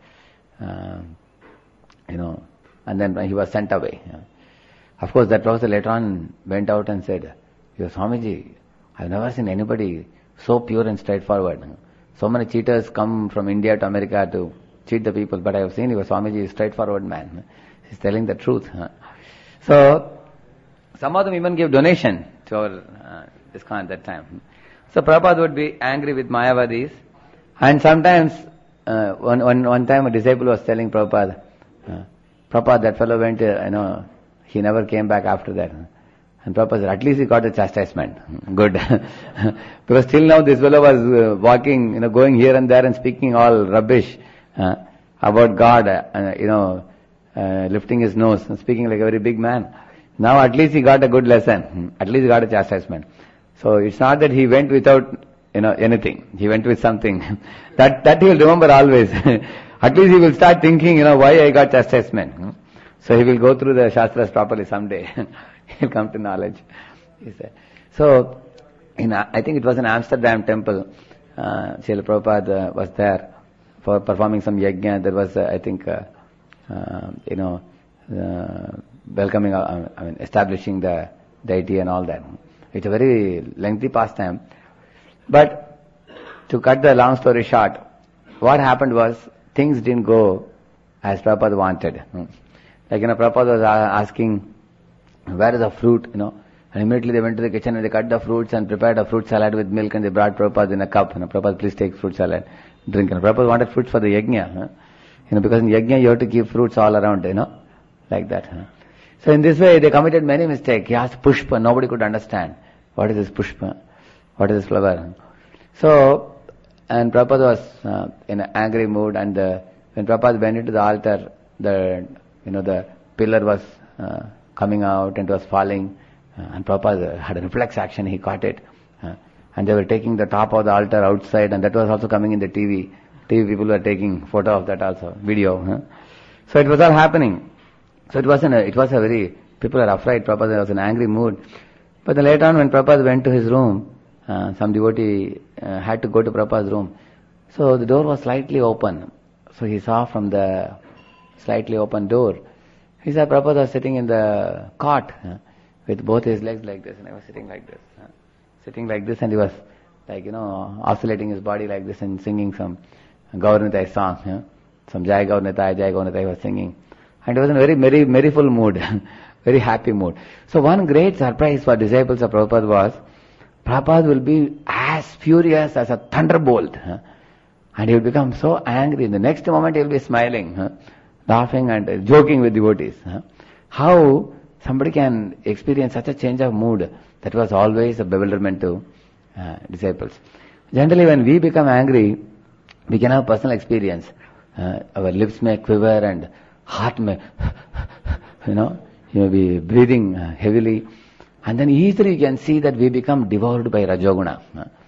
then he was sent away. Of course, that professor later on went out and said, Swamiji, I have never seen anybody so pure and straightforward. So many cheaters come from India to America to cheat the people, but I have seen Swamiji is a straightforward man. He's telling the truth. So, some of them even give donation to our ISKCON at that time. So Prabhupada would be angry with Mayavadis, and sometimes, one time a disciple was telling Prabhupada, Prabhupada, that fellow went, he never came back after that. And Prabhupada said, at least he got a chastisement. Good. Because till now this fellow was walking, going here and there and speaking all rubbish about God, lifting his nose and speaking like a very big man. Now at least he got a good lesson. At least he got a chastisement. So it's not that he went without, anything. He went with something. That he will remember always. At least he will start thinking, why I got chastisement. So he will go through the Shastras properly someday. He'll come to knowledge. He said. So, I think it was in Amsterdam temple, Srila Prabhupada was there for performing some yajna. There was, welcoming, establishing the deity and all that. It's a very lengthy pastime. But, to cut the long story short, what happened was, things didn't go as Prabhupada wanted. Like, Prabhupada was asking, where is the fruit, and immediately they went to the kitchen and they cut the fruits and prepared a fruit salad with milk and they brought Prabhupada in a cup. Prabhupada, please take fruit salad, drink. Prabhupada wanted fruits for the yajna, because in yajna you have to keep fruits all around, like that. So in this way they committed many mistakes. He asked pushpa, nobody could understand. What is this pushpa? What is this flower? So, and Prabhupada was in an angry mood, and when Prabhupada went into the altar, the pillar was coming out and it was falling, and Prabhupada had a reflex action, he caught it, and they were taking the top of the altar outside, and that was also coming in the TV. TV people were taking photo of that also, video. So it was all happening. So it was a very, people are afraid, Prabhupada was in an angry mood. But then later on when Prabhupada went to his room, some devotee had to go to Prabhupada's room. So the door was slightly open. So he saw from the slightly open door He said Prabhupada was sitting in the cot with both his legs like this, and I was sitting like this. Sitting like this, and he was oscillating his body like this and singing some Gauranitai song. Some Jai Gauranitai he was singing. And he was in a very merryful mood, very happy mood. So one great surprise for disciples of Prabhupada was, Prabhupada will be as furious as a thunderbolt. And he will become so angry. In the next moment he will be smiling, laughing and joking with devotees. How somebody can experience such a change of mood, that was always a bewilderment to disciples. Generally when we become angry, we can have personal experience. Our lips may quiver and heart may, you may be breathing heavily. And then easily you can see that we become devoured by Rajoguna.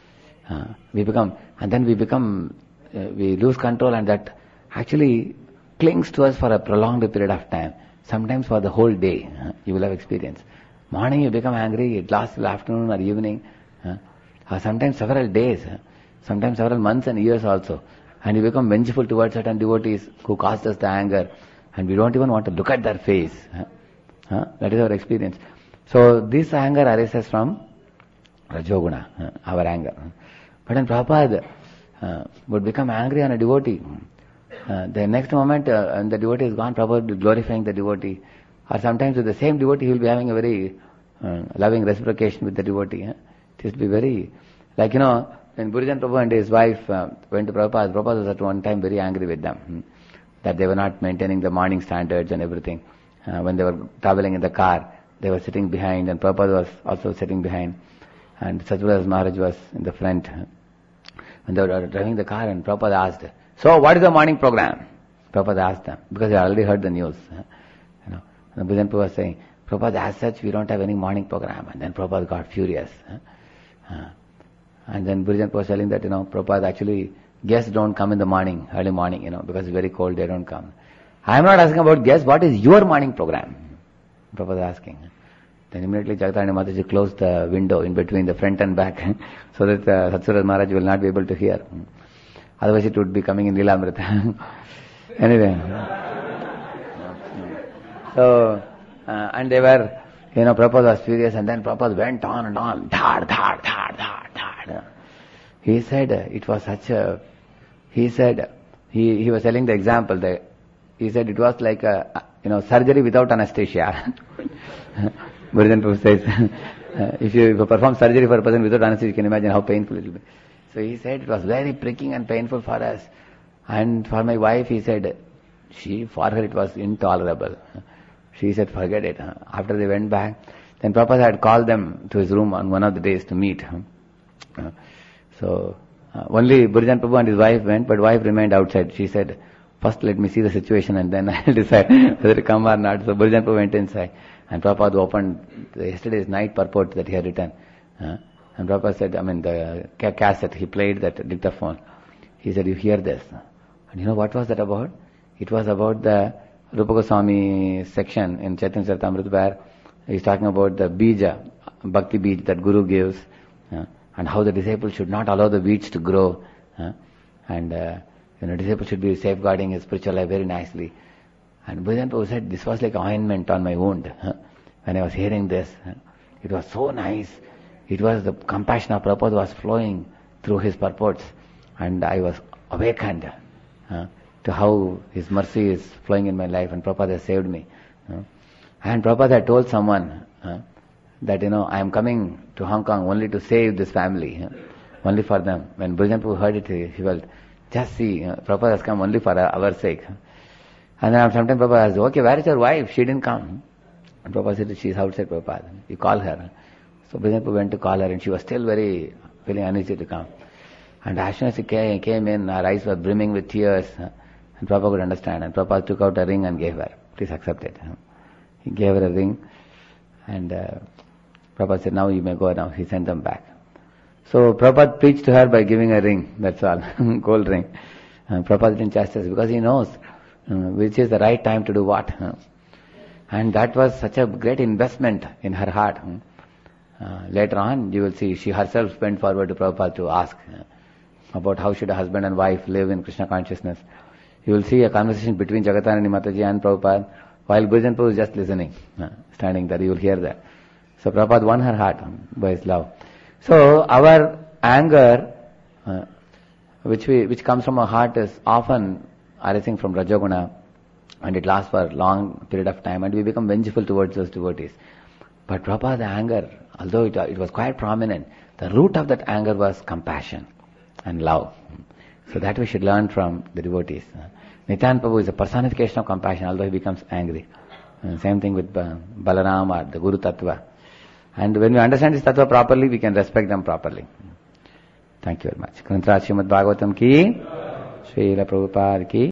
We lose control, and that actually clings to us for a prolonged period of time. Sometimes for the whole day, you will have experience. Morning you become angry, it lasts till afternoon or evening, or sometimes several days, sometimes several months and years also. And you become vengeful towards certain devotees who caused us the anger, and we don't even want to look at their face. That is our experience. So this anger arises from Rajoguna, our anger. But when Prabhupada would become angry on a devotee, the next moment when the devotee is gone, Prabhupada will be glorifying the devotee. Or sometimes with the same devotee he will be having a very loving reciprocation with the devotee. It used to be very, when Burijan Prabhu and his wife went to Prabhupada, Prabhupada was at one time very angry with them, that they were not maintaining the morning standards and everything. When they were traveling in the car, they were sitting behind, and Prabhupada was also sitting behind, and Satyavrata Maharaj was in the front. When they were driving the car, and Prabhupada asked, "So what is the morning program?" Prabhupada asked them, because they already heard the news. And Burijan Prabhu was saying, "Prabhupada, as such, we don't have any morning program." And then Prabhupada got furious. And then Burijan Prabhu was telling that, Prabhupada, actually, guests don't come in the morning, early morning, because it's very cold, they don't come. I am not asking about guests, what is your morning program? Prabhupada asking. Then immediately Jagatarani Mataji closed the window in between the front and back, so that Satyavrata Maharaj will not be able to hear. Otherwise it would be coming in Leelamrita. Anyway. So, and they were, Prabhupada was furious, and then Prabhupada went on and on. Dhad. He said, it was such a, he was telling the example, he said it was like a, surgery without anesthesia. Burijan Prabhu says, if you perform surgery for a person without anesthesia, you can imagine how painful it will be. So he said it was very pricking and painful for us. And for my wife, he said, for her it was intolerable. She said, forget it. After they went back, then Prabhupada had called them to his room on one of the days to meet. So only Burijan Prabhu and his wife went, but wife remained outside. She said, first let me see the situation and then I'll decide whether to come or not. So Burijan Prabhu went inside, and Prabhupada opened yesterday's night purport that he had written. And Prabhupada said, the cassette, he played that dictaphone. He said, you hear this. And what was that about? It was about the Rupa Goswami section in Chaitanya Charitamrita, where he's talking about the bija, bhakti bij that Guru gives, and how the disciple should not allow the weeds to grow, and disciple should be safeguarding his spiritual life very nicely. And Burijan Prabhu said, this was like ointment on my wound. When I was hearing this, it was so nice. It was the compassion of Prabhupada was flowing through his purports, and I was awakened to how his mercy is flowing in my life, and Prabhupada has saved me. And Prabhupada had told someone that, I am coming to Hong Kong only to save this family, only for them. When Burijan Prabhu heard it, he felt, just see, Prabhupada has come only for our sake. And then sometimes Prabhupada asked, okay, where is your wife? She didn't come. And Prabhupada said, she is outside, Prabhupada. You call her. So Burijan Prabhu went to call her, and she was still very feeling uneasy to come. And as soon as she came in, her eyes were brimming with tears, and Prabhupada could understand. And Prabhupada took out a ring and gave her. Please accept it. He gave her a ring, and Prabhupada said, now you may go now. He sent them back. So Prabhupada preached to her by giving a ring, that's all, gold ring. Prabhupada didn't chastise because he knows which is the right time to do what. And that was such a great investment in her heart. Later on, you will see, she herself went forward to Prabhupada to ask about how should a husband and wife live in Krishna consciousness. You will see a conversation between Jagatarani Mataji and Prabhupada. while Gurujan Prabhu is just listening, standing there, you will hear that. So Prabhupada won her heart by his love. So our anger, which comes from our heart, is often arising from Rajoguna, and it lasts for a long period of time, and we become vengeful towards those devotees. But Prabhupada's anger, although it was quite prominent, the root of that anger was compassion and love. So that we should learn from the devotees. Nityananda Prabhu is a personification of compassion, although he becomes angry. Same thing with Balaram or the Guru Tattva. And when we understand this Tattva properly, we can respect them properly. Thank you very much. Granth Raj Srimad Bhagavatam ki, Srila Prabhupada ki.